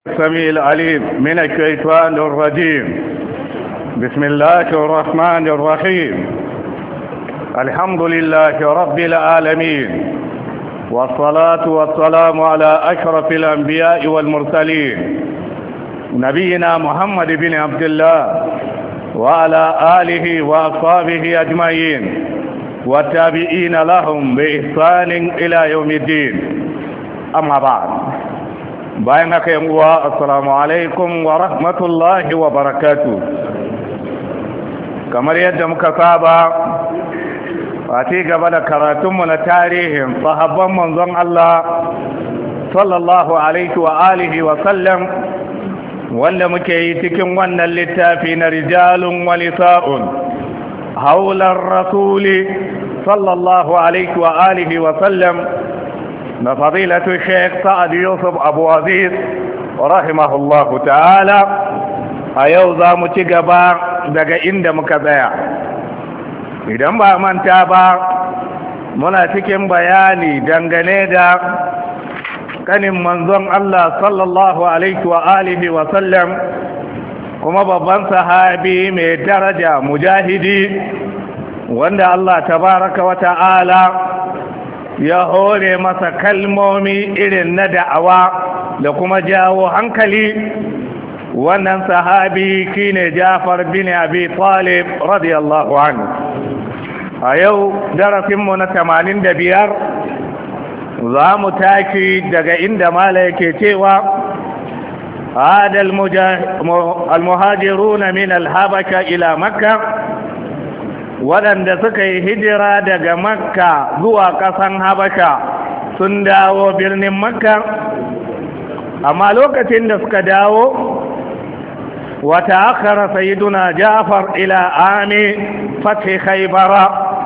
السميع العليم من الشيطان الرجيم. بسم الله الرحمن الرحيم. الحمد لله رب العالمين، والصلاة والسلام على أشرف الأنبياء والمرسلين نبينا محمد بن عبد الله وعلى آله وأصحابه أجمعين والتابعين لهم بإحسان إلى يوم الدين. أما بعد، bayan haka yan uwa, assalamu alaikum wa rahmatullahi wa barakatuh. Kamar yadda muka saba a ci gaba da karatunmu na tarihin sahabban manzon Allah sallallahu alaihi wa alihi wa sallam, wanda muke yi cikin wannan littafi na rijalun wa nisa'un haular rasuli sallallahu alaihi wa alihi wa sallam na fadilatu Sheikh Sa'ad Yusuf Abu Aziz rahimahullahu ta'ala. A yau za mu ci gaba daga inda muka tsaya. Idan ba manta ba, muna cikin bayani dangane da kanin manzon Allah sallallahu alaihi wa alihi wa sallam, kuma babban sahabi mai daraja mujahidi wanda Allah tabaraka wa ta'ala ya hore masa kalmomi irin na da'awa da kuma jawo hankali. Wannan sahabi shine Ja'far bin Abi Talib radiyallahu anhu. A yau darasinmu na 85 za mu taki daga inda mala yake cewa hada al-muhajiruna min al-habasha ila Makkah, waɗanda suka yi hijira daga Makka zuwa ƙasan Habasha sun dawo birnin Makka, amma lokacin da suka dawo wata akara sayyiduna Ja'far ila ami fathi Khaybara.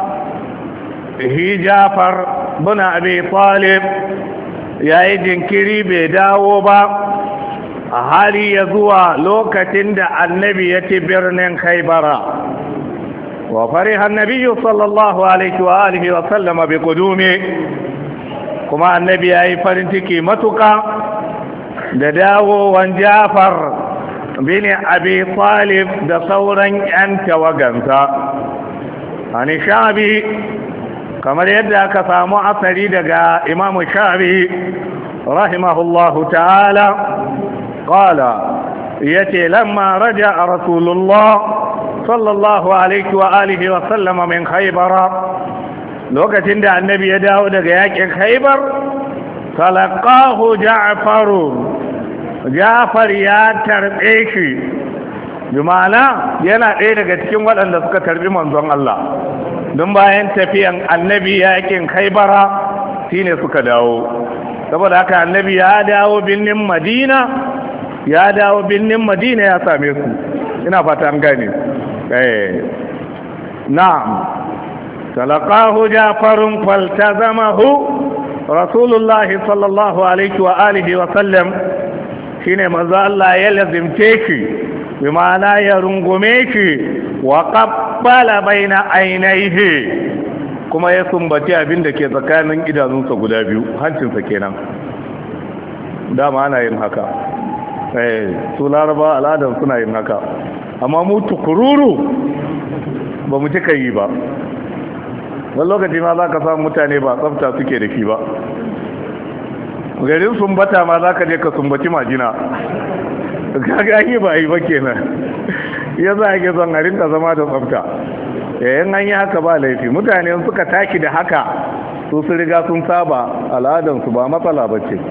Ja'far bin Abi Talib yayi jinkiri bai dawo ba a hali ya zuwa lokacin da annabi ya ci birnin Khaybara. وفرح النبي صلى الله عليه وآله وسلم بقدومه، كما النبي أي فرنتكي متك دداو وان جعفر بن أبي طالب دصورا أنت وقنتا عن الشعبي، كما يدى كسامو أثري دقاء إمام الشعبي رحمه الله تعالى قال يتي لما رجع رسول الله صلى الله عليه وآله وسلم من خيبر، لوكتين دا النبي يداو دا ياكين خيبر، تلقاه جعفر يا تربيشي، بمعنى yana ɗaya daga cikin waɗanda suka tarbi manzon Allah don bayan tafiyan annabi yakin Khaibara shine suka dawo. Saboda haka annabi ya dawo birnin Madina ya same su. Ina fata an gane. نعم. تلقاه جعفر فالتزمه رسول الله صلى الله عليه وآله وسلم، شين ماذا الله يلزم تيكي بمعنى يرنغميكي وقبل بين عينيه، كما يسنبتي abin da ke tsakanin idanunsa guda biyu, hancinsa kenan. Dama ana yin haka. Su Laraba al'adar suna yin haka, amma mu tukururu ba mu cika yi ba. wani lokaci ma za ka samu mutane ba tsafta suke da shi ba. garin sumbata ma za ka je ka sumbaci majina, kaga yi ba yi ba kenan. ya za a ke son a rinka zama da tsafta. yayin an yi haka ba laifi. mutane suka taki da haka su riga sun saba al'adansu, ba matsala ba ce.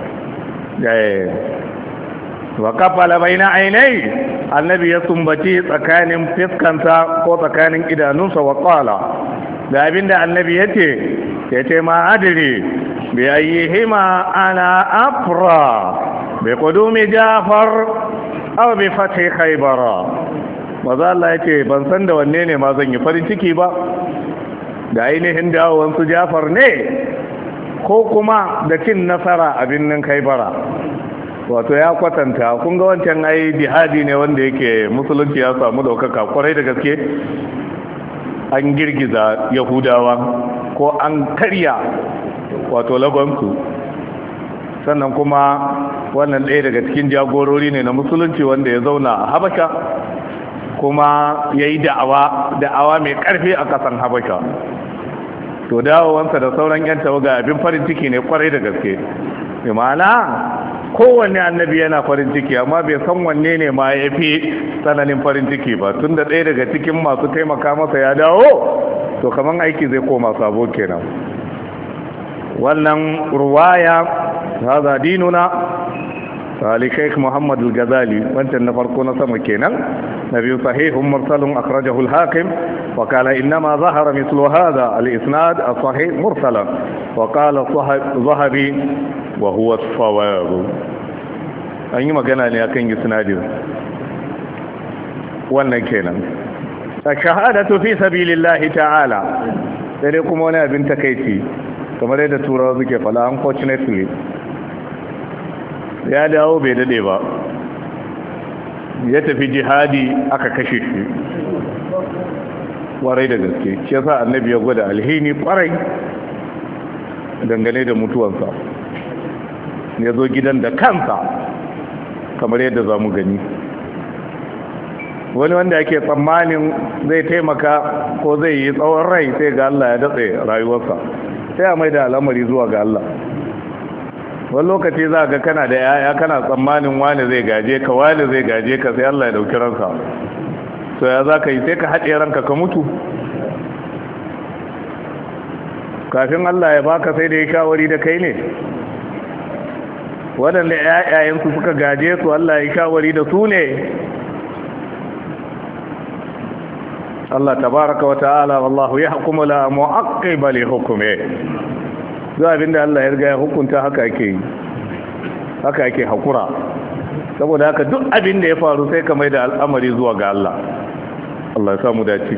wa kafala baina ainai, annabi ya sumbaci tsakanin fiskanta ko tsakanin idanunsa. wa qala, da abinda annabi yace ma adri bi ayyihima ana afra bi qudumi Ja'far aw bi fathi Khaybara. maza Allah yace ban san da wanne ne ma zan yi farin ciki ba, da ainihin dawowar su Ja'far ne ko kuma da cin nasara a birnin Khaybara. Wato ya kwatanta, kun ga wancan ai jihadi ne wanda yake musulunci ya samu daukaka kwarai da gaske. An girgiza Yahudawa ko an karya wato lagonsu, sannan kuma wannan ɗaya daga cikin jagorori ne na musulunci wanda ya zauna a habasha kuma ya yi da'awa mai ƙarfi a ƙasan habasha. To dawowansa da sauran 'yan tawaga abin farin ciki ne kwarai da gaske. Imana kowanne annabi yana farin ciki, amma bai san wanne ne ma ya fi tsananin farin ciki ba. Tun da ɗaya daga cikin masu taimaka masa ya dawo, to kaman aiki zai koma sabo kenan. Wannan ruwaya haza dinuna Ali Sheikh Muhammad al-Ghazali, wancan na farko na sama kenan. Nabi sahihun mursalun akhrajahu al-Hakim wa qala inma zahara mithlu hadha al-isnad as-sahih mursalan wa qala Zahabi wa huwa as-sawab. An yi magana ne akan isnadin wannan kenan. Shahadatu fi sabilillahi ta'ala, sai kuma wani abin takeici kamar yadda turawa suke fala, unfortunately ya dawo bai dade ba, ya tafi jihadi aka kashe shi kwarai da gaske. shi yasa annabi ya gwada alhini kwarai dangane da mutuwansa, ya zo gidan da kansa kamar yadda za mu gani. Wani wanda ake tsammanin zai taimaka ko zai yi tsawon rai, sai ga Allah ya datse rayuwarsa, sai a mai da al'amari zuwa ga Allah. Wani lokaci za ga kana da yaya, kana tsammanin wani zai gaje ka, wani zai gaje ka, sai Allah ya dauki ranka. So ya za ka yi, sai ka haɗe ranka ka mutu kafin Allah ya baka, sai da ya shawari da kai ne. waɗanda yayayensu suka gaje su Allah ya shawari da su ne. Allah tabaraka wa ta'ala wallahu yahkumu la mu'aqqiba li hukmi. Zuwa abinda Allah ya riga ya hukunta haka ake hakura. Saboda haka duk abinda ya faru sai ka mai da al'amari zuwa ga Allah. Allah ya samu dace.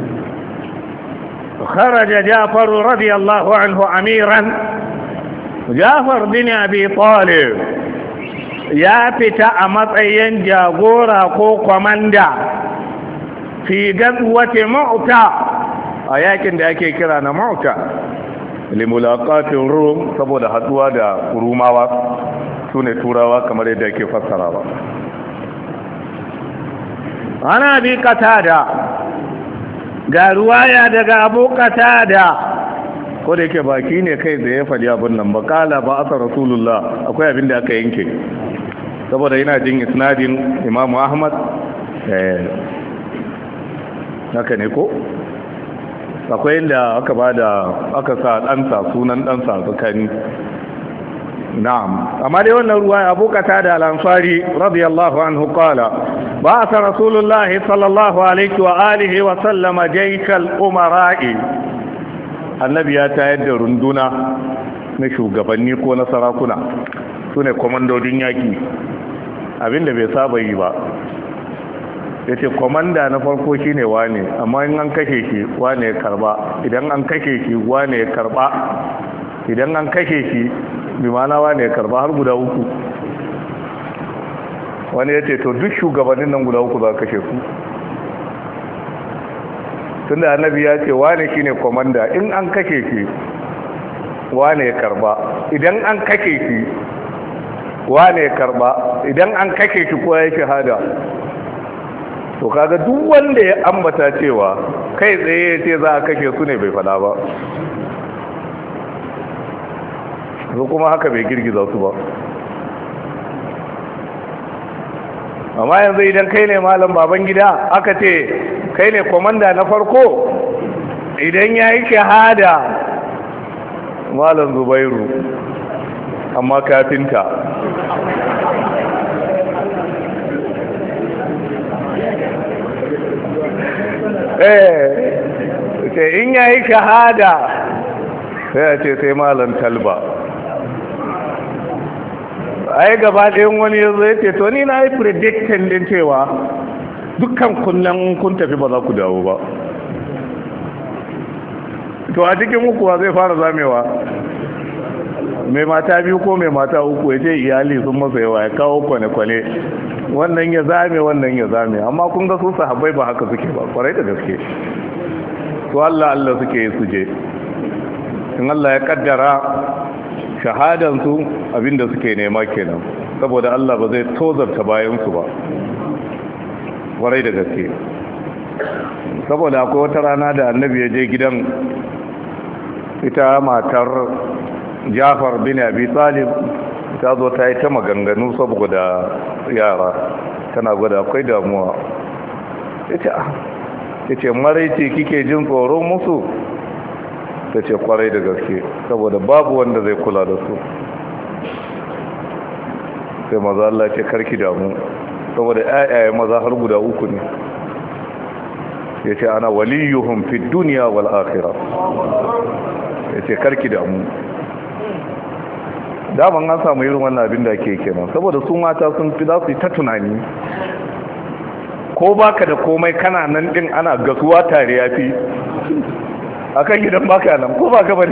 Kharaja Ja'far radiyallahu anhu amiran. Ja'far bin Abi Talib ya fita a matsayin jagora ko kwamanda fi gazwati Mu'ta, a yakin da ake kira na Mu'ta, limulaqatir Rum, saboda haduwa da Rumawa, sune Turawa kamar yadda ake fassarawa. Ana bi Qatada, ga ruwaya daga Abu Qatada, ko da yake baki ne kai da ya faɗi abin nan ba, kala ba asa Rasulullah, akwai abin da aka yanke saboda yana jin isnadin Imam Ahmad. Haka ne ko? Akwai inda aka sa ɗansa, sunan ɗansa tsakani. Na'am. Amma dai wannan ruwa Abu Qatada al-Ansari radiyallahu anhu qala ba'atha Rasulullahi sallallahu alaihi wa alihi wa sallama jaykal umara'i. Annabi ya tayar da runduna na shugabanni ko na sarakuna, sune komandodin yaki, abinda bai saba yi ba. Ya ce komanda na farko shi ne wane, amma in an kashe shi wane ya karba, idan an kashe shi wane ya karba, idan an kashe shi bi mana wane ya karba, har guda uku. Wani ya ce to duk shugabannin nan guda uku za kashe su, tunda annabi ya ce wane shi ne komanda, in an kashe shi wane ya karba, idan an kashe shi wane ya karba, idan an kashe shi ko ya shahada. To kaga duk wanda ya ambata cewa kai tsaye ya ce za a kashe su ne bai fada ba, su kuma haka bai girgiza su ba. Amma yanzu idan kai ne malam baban gida aka ce kai ne komanda na farko, idan ya yi shahada malam Zubairu amma kafinta. Sai in yayi shahada sai a ce sai malam Talba. Ai gaba ɗayan wani yanzu ya ce to ni na yi predicting din cewa dukkan kunnan kun tafi ba za ku dawo ba. To a cikin ukuwa zai fara zamewa, mai mata biyu ko mai mata uku, ya ce iyali sun masa yawa, ya kawo kwane-kwane, wannan ya zame wannan ya zame. Amma kun ga su sahabbai ba haka suke ba, kwarai da gaske. To Allah suke yi suje, in Allah ya kaddara shahadansu abinda suke nema kenan. saboda Allah ba zai tozarta bayansu ba warai da gaske. Saboda akwai wata rana da annabi ya je gidan ita matar Jafar bin Abi Talib, ta zo ta yi ta maganganu saboda yara, tana gwada akwai damuwa. ya ce maraice kike jin tsoron musu? ta ce kwarai da gaske, saboda babu wanda zai kula da su. sai maza Allah ce karki damu, saboda ayaye maza har guda uku ne. ya ce ana waliyuhum fi duniya wal akhirah. ya ce karki damu. daman an samu irin wannan abin da ke kenan, saboda su mata sun fi za su yi ta tunani, ko baka da komai kana nan din ana gasuwa tare ya fi akan gidan baka nan, ko baka bane.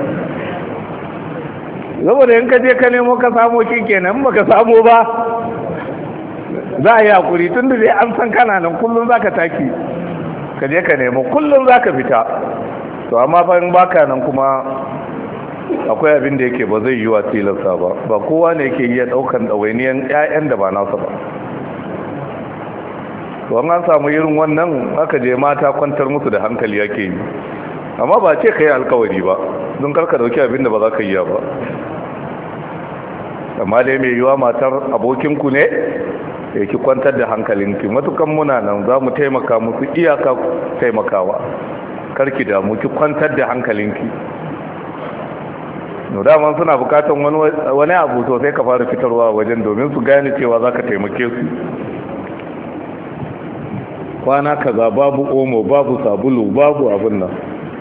saboda in ka je ka nemo ka samo shi kenan, baka samo ba za a yi hakuri, tun da dai an san kana nan kullum za ka taki ka je ka nemo, kullum za ka fita. to amma bayan baka nan kuma akwai abin da yake ba zai yi wa tilarsa ba kowa ne yake iya daukan ɗawainiyan 'ya'yan da ba nasa ba. to an samu irin wannan aka je mata kwantar musu da hankali yake yi, amma ba ce ka yi alkawari ba don karka dauki abin da ba za ka yi ba. amma dai mai yiwa matar abokinku ne ya ki kwantar da hankalinki, matukan muna nan za mu taimaka musu iyaka taimakawa, karki damu ki kwantar da hankalinki. no daman suna bukatan wani abu to sai ka fara fitarwa wajen domin su gane cewa za ka taimake su. kwana kaza babu omo babu sabulu babu abin nan,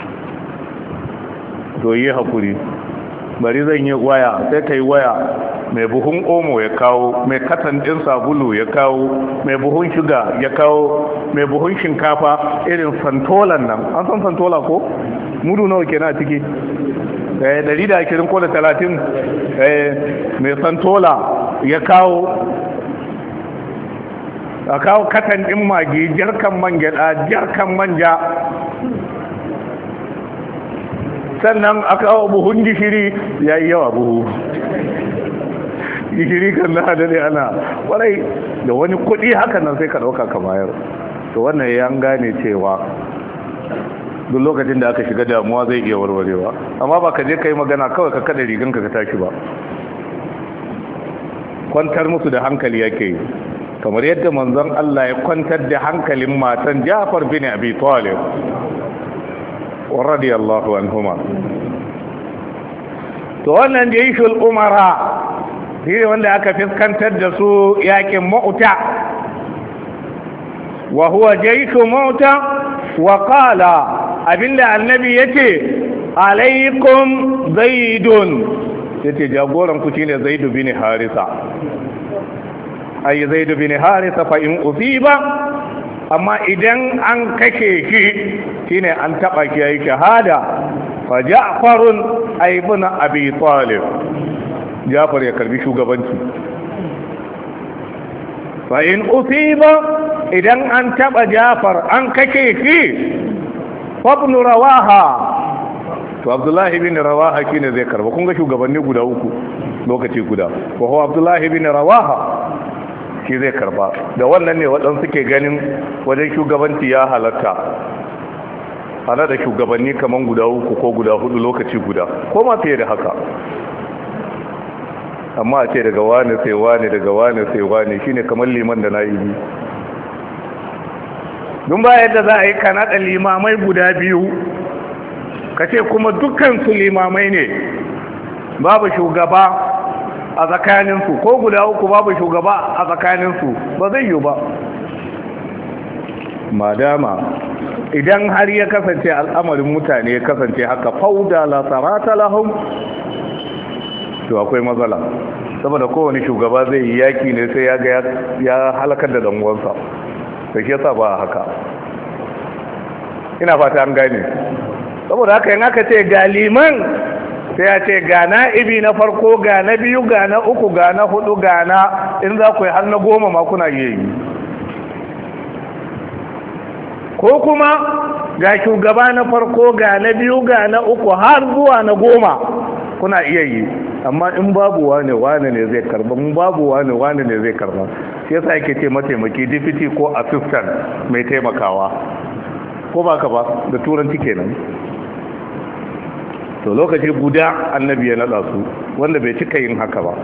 to yi hakuri, bari zan yi waya, sai ka yi waya, mai buhun omo ya kawo, mai katan ɗin sabulu ya kawo, mai buhun shuga ya kawo, mai buhun shinkafa irin santolan nan, an san santola ko? mudu nawa kenan a ciki 120 ko da 30, mai santola ya kawo, a kawo katan ɗin magi, jarkan man gyada, jarkan manja, sannan a kawo buhun gishiri. ya yi yawa buhu gishiri kan na hada ne ana kwarai da wani kudi haka nan sai ka dauka ka bayar. to wannan ya gane cewa duk lokacin da aka shiga damuwa zai iya warwarewa, amma ba ka je ka yi magana kawai ka kada riganka ka tashi ba. kwantar musu da hankali yake yi, kamar yadda manzon Allah ya kwantar da hankalin matan Jafar bin Abi Talib radiyallahu anhuma. to wannan jayshul umara shine wanda aka fiskantar da su yakin Mu'ta, wa huwa jayshu Mu'ta. wa qala, abinda annabi yace alaikum zaidun, yace jagoran ku shine Zaid bin Harisa. ay Zaid bin Harisa fa in usiba, amma idan an kashe shi shine an taba shi yayi shahada, fa Ja'farun ibn Abi Talib, Ja'far ya karbi shugabanci. fa in usiba, idan an taba Ja'far an kashe shi, fa ibn Rawaha, to Abdullah ibn Rawaha shine zai karba. kun ga shugabanni guda uku lokaci guda, wa huwa Abdullah ibn Rawaha shi zai karba. da wannan ne waɗansu suke ganin wajen shugabanci ya halatta ana da shugabanni kaman guda uku ko guda hudu lokaci guda, ko ma fiye da haka. amma a ce daga wane sai wane, daga wane sai wane, shine kamar liman da na'ibi. don ba yadda za a yi kana da limamai guda biyu ka ce kuma dukkan su limamai ne, babu shugaba a tsakaninsu, ko guda uku babu shugaba a tsakaninsu, ba zai yi ba. madama idan har ya kasance al'amarin mutane ya kasance haka, fauda la sarata lahum, to akwai matsala. saboda kowane shugaba zai yi yaki ne sai ya ga ya halakar da dan uwansa, da ke sa ba haka. ina fata an gane. saboda haka in aka ce ga liman, sai ya ce ga na'ibi na farko, ga na biyu, ga na uku, ga na hudu, ga na, in za ku yi har na 10 ma kuna yi. ko kuma ga shugaba na farko, ga na biyu, ga na uku, har zuwa na 10, kuna iya yi, amma in babu wane ne zai karba, in babu wane ne zai karba. Shi yasa yake ce mataimaki, deputy ko assistant mai taimakawa, ko ba ka ba da turanci kenan. to lokaci guda annabi ya nada su, wanda bai cika yin haka ba,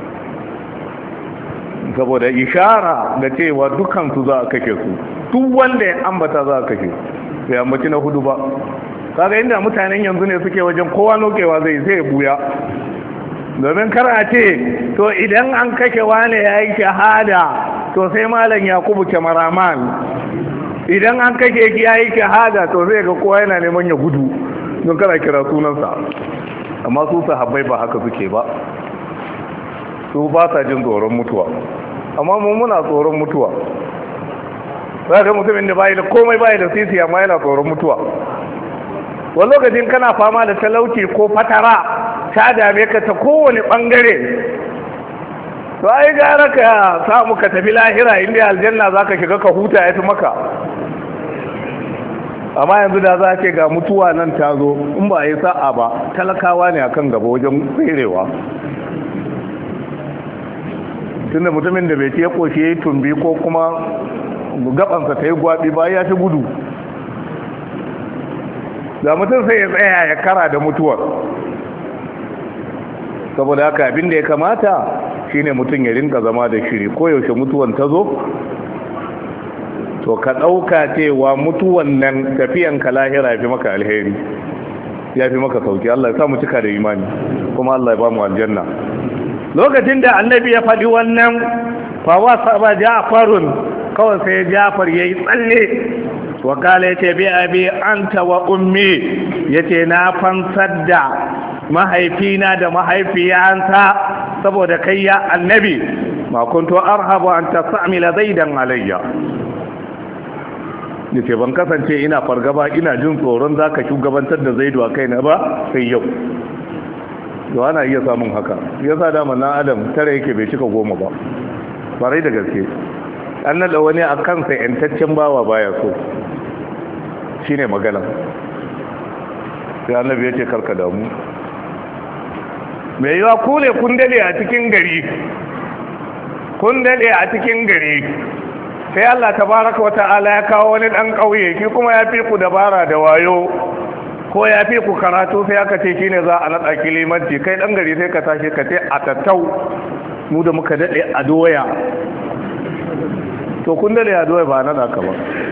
saboda ishara da cewa dukansu za a kake su, duk wanda ya ambata za a kake, bai ambaci na hudu ba. kaga inda mutanen yanzu ne suke wajen, kowa nokewa zai buya, domin kar a ce to idan an kake wane ya yi shahada to sai malam yakubu kamaraman, idan an kake ki ya yi shahada to zai ga kowa yana neman ya gudu don kana kira sunansa. amma su sahabbai ba haka suke ba, su ba sa jin tsoron mutuwa, amma mu muna tsoron mutuwa. za ga mutumin da bayi da komai, bayi da sisi, amma yana tsoron mutuwa. wani lokacin kana fama da talauci ko fatara ta dame ka ta kowane bangare, to ai gara ka samu ka tafi lahira inda aljanna za ka shiga ka huta ya fi maka. amma yanzu da za ce ga mutuwa nan ta zo, in ba a yi sa'a ba talakawa ne akan gaba wajen tserewa. tunda mutumin da bai ce koshi ya yi tumbi ko kuma gabansa ta yi gwabi ba ya fi gudu, da mutum sai ya tsaya ya kara da mutuwar. saboda haka abin da ya kamata shine mutum ya rinka zama da shiri, ko yaushe mutuwan ta zo to ka ɗauka cewa mutuwan nan tafiyanka lahira ya fi maka alheri, ya fi maka sauki. Allah ya sa mu cika da imani, kuma Allah ya ba mu aljanna. lokacin da annabi ya faɗi wannan, fa wasa Ja'farun, kawai sai Ja'far yayi tsalle, wa kala yace bi abi anta wa ummi, yace na fansar da mahaifina da mahaifiyanta saboda kai ya annabi, ma kuntu arhabu an tas'amila zaidan alayya, yace ban kasance ina fargaba ina jin tsoron zaka shugabantar da Zaidu a kaina ba sai yau. to ana iya samun haka, yasa da manzon Adam tare yake bai cika 10 ba, farai da gaske. an nada wani a kansa yantaccen bawa baya so, shine magana. sai annabi yace karka damu, mai yiwa kule kun dade a cikin gari, sai Allah tabaraka wa ta'ala ya kawo wani dan kauye, ki kuma ya fi ku dabara da wayo, ko ya fi ku karatu, sai aka ce shine za a nada kilimanci. kai dan gari sai ka tashi ka ce a tattau, mu da muka dade a doya. to kun dade a doya ba nada ka ba,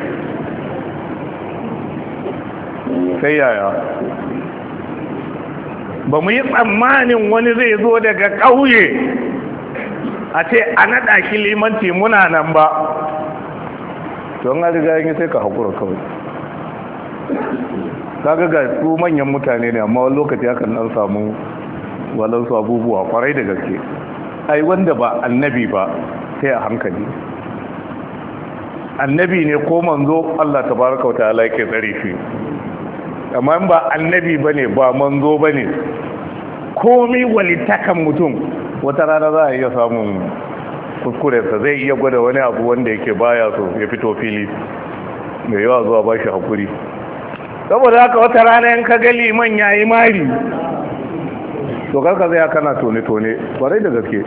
sai yaya? ba mu yi tsammanin wani zai zo daga kauye a ce a nada kilimanci muna nan ba. don an riga yin sai ka haƙura kawai. kaga ga su manyan mutane ne, amma wani lokaci hakan nan samu walansu abubuwa kwarai da gaske. ai wanda ba annabi ba sai a hankali. annabi ne ko manzo, Allah tabaraka wa ta'ala yake tsare shi. amma in ba annabi bane, ba manzo bane, komai walitakan mutum, wata rana za a iya samun kuskurensa, zai iya gwada wani abu wanda yake baya so ya fito fili, mai yawa zuwa ba shi hakuri. saboda haka wata rana in ka ga liman ya yi mari, to karka zai kana tone-tone kwarai da gaske.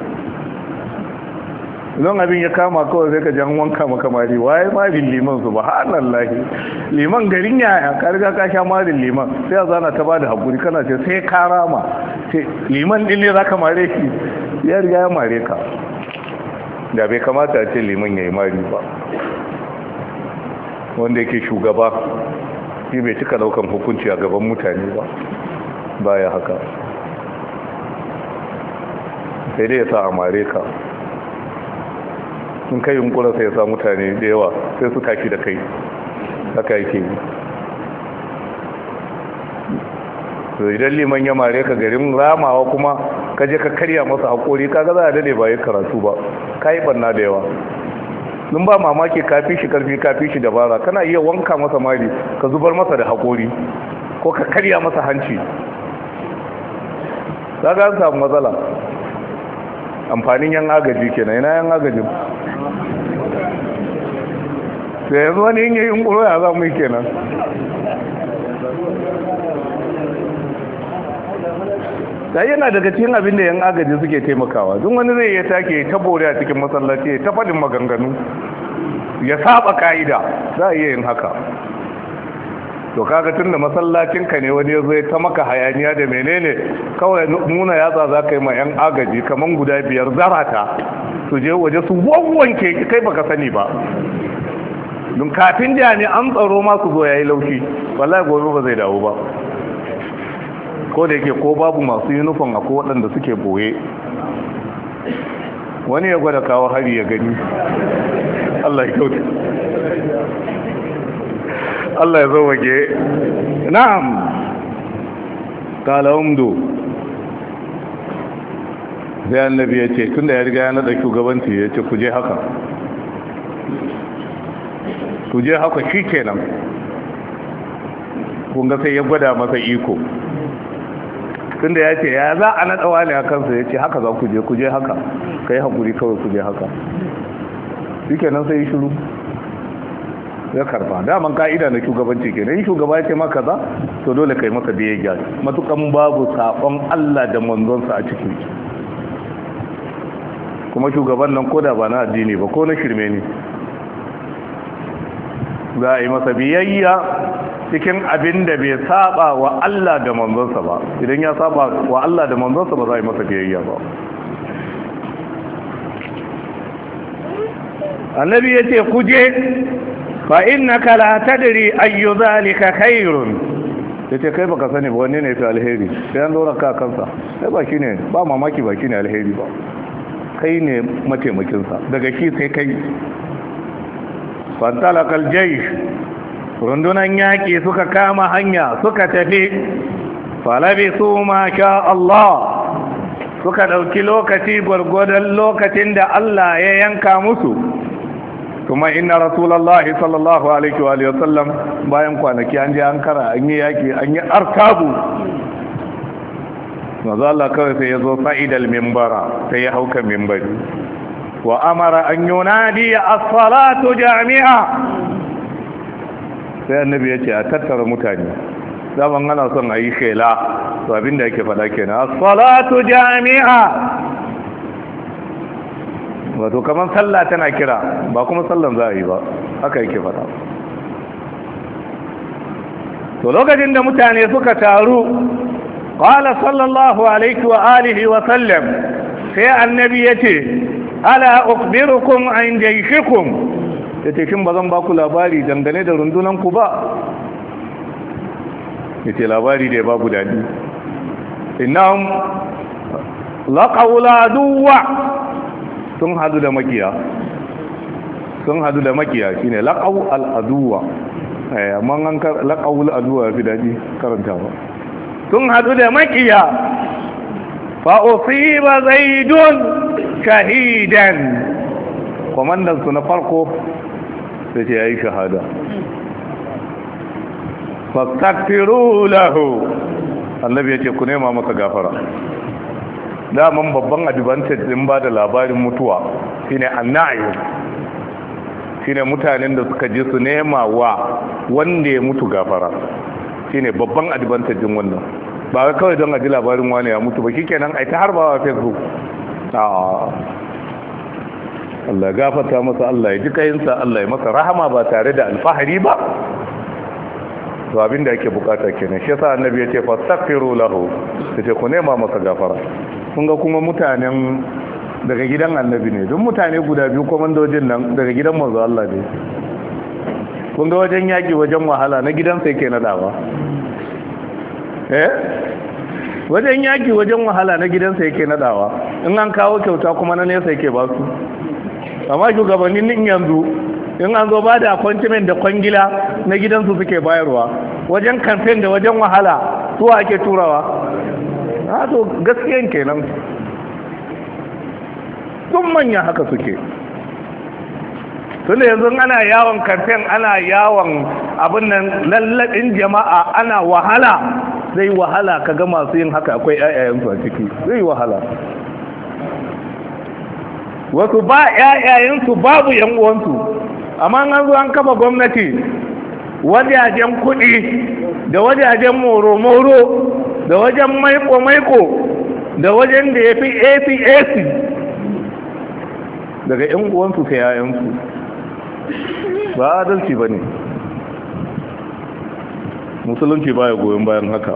don abin ya kama kawai sai ka jan wanka maka mari, waye marin liman su ba hannun lahi, liman garin yaya ka riga ka sha marin liman, sai a zana ta ba da hakuri, kana ce sai ka rama, sai liman din ne za ka mare shi, ya riga ya mare ka. da bai kamata a ce liman ya yi mari ba. wanda yake shugaba shi bai cika daukan hukunci a gaban mutane ba, baya haka, sai dai ya sa a mare ka. in kai yunkura sai ya sa mutane da yawa sai su tashi da kai, haka yake yi. to idan liman ya mare ka, garin ramawa kuma ka je ka karya masa haƙori, kaga za a dade ba ya karatu ba, ka yi ɓanna da yawa. nun ba mamaki ka fi shi ƙarfi, ka fi shi dabara, kana iya wanka masa mari ka zubar masa da haƙori, ko ka karya masa hanci, kaga an samu matsala. amfanin yan agaji kenan, ina yan agajin? da yanzu wani yin yayin ƙuro ya za mu yi kenan. sai yana daga cikin abin da yan agaji suke taimakawa don wani zai iya take ta bore a cikin masallaci ta faɗin maganganu ya saba ka'ida za a iya yin haka. to kaga tun da masallacinka ne wani ya zo ta maka hayaniya da menene kawai nuna yatsa za ka yi ma yan agaji kamar guda 5 zarata su je waje su wawwanke kai baka sani ba, don kafin jami'an tsaro ma su zo ya yi laushi wallahi gobe ba zai dawo ba. ko da yake ko babu masu yunifon akwai waɗanda suke boye, wani ya gwada kawo hari ya gani. Allah ya kyauta, Allah ya zo wage. Na'am, kala umdu, sai annabi ya ce tunda ya riga ya nada shugabanci ya ce kuje haka, kuje haka shi kenan. kunga sai ya gwada masa iko, tunda ya ce ya za a naɗa wani a kansa, ya ce haka za ku je haka, ka yi haƙuri kawai ku je haka. shi kenan sai yi shiru ya karba. daman ka'ida na shugabanci kenan, shugaba ya ce maka za to dole kai maka biyayya matukan babu saƙon Allah da manzonsa a ciki. kuma shugaban nan koda ba na addini ba ko na shirme ne za a yi masa biyayya cikin abin da bai saba wa Allah da manzonsa ba. idan ya saba wa Allah da manzonsa ba za a yi masa biyayya ba. annabi ya ce kuje fa innaka la tadri ayyu zalika khairun, yace kai baka sani ba wanne ne fi alheri, sai an dora ka kansa. sai ba shine ba mamaki, ba shine alheri ba, kai ne mataimakin sa, daga shi sai kai. fantalakal jaysh, rundunan yaki suka kama hanya suka tafi. falabisu ma sha Allah, suka dauki lokaci gwargwadon lokacin da Allah ya yanka musu. kuma inna rasulullahi sallallahu alaihi wa sallam bayan kwanaki an je an kara, an yi yaki, an yi arkabu. manzo Allah kawai sai ya zo sa'idal minbara, sai ya hauka minbari wa amara an yunadi as-salatu jami'a. sai annabi ya ce a tattara mutane, zaman ana son a yi shela, to abinda yake faɗa kenan, as-salatu jami'a. wato kamar sallah tana kira, ba kuma sallan za a yi ba, haka yake fada. to lokacin da mutane suka taru, qala sallallahu alaihi wa alihi wa sallam, sai annabi yace ala ukhbirukum an jayshikum, yace kin bazan ba ku labari dangane da rundunan ku ba. yace labari da babu dadi. innahum laqawla duwa, sun hadu da makiya, shine laqaw al-aduwa. amma an laqaw al-aduwa fi dadi karanta ba. sun hadu da makiya. fa usiba zaidun shahidan, komandan su na farko sai ya yi shahada. fastaghfiru lahu, annabi yace ku nema masa gafara. daman babban advantage din ba da labarin mutuwa shine annayu, shine mutanen da suka je su nema wa wanda ya mutu gafara, shine babban advantage din wannan. ba kawai don a ji labarin wani ya mutu ba shikenan ai ta harbawa Facebook. Allah gafarta masa, Allah ya ji kayinsa, Allah ya masa rahama ba tare da alfahari ba. to abin da yake bukata kenan. shi yasa annabi ya ce fastaghfiru lahu, sai ku nema masa gafara. kun ga kuma mutanen daga gidan annabi ne, don mutane guda biyu komandojin nan daga gidan manzo Allah ne. kun ga wajen yaki, wajen wahala na gidansa yake nadawa. wajen yaki, wajen wahala na gidansa yake nadawa. in an kawo kyauta kuma na nesa yake ba su. amma shugabannin yanzu in an zo ba da appointment da kwangila na gidansu suke bayarwa. wajen campaign da wajen wahala suwa ake turawa. to gaskiyan kenan, sun manya haka suke. tunda yanzu ana yawon campaign, ana yawon abin nan lallabin jama'a, ana wahala. zai wahala ka ga masu yin haka akwai ƴaƴayensu a ciki, zai wahala. wasu ba ƴaƴayensu babu ƴan uwansu, amma an zo an kafa gwamnati, wajajen kuɗi da wajajen moro-moro da wajen maiko-maiko da wajen da ya fi ac daga 'yan uwansu sai 'ya'yansu ba adalci ba ne. musulunci baya goyon bayan haka.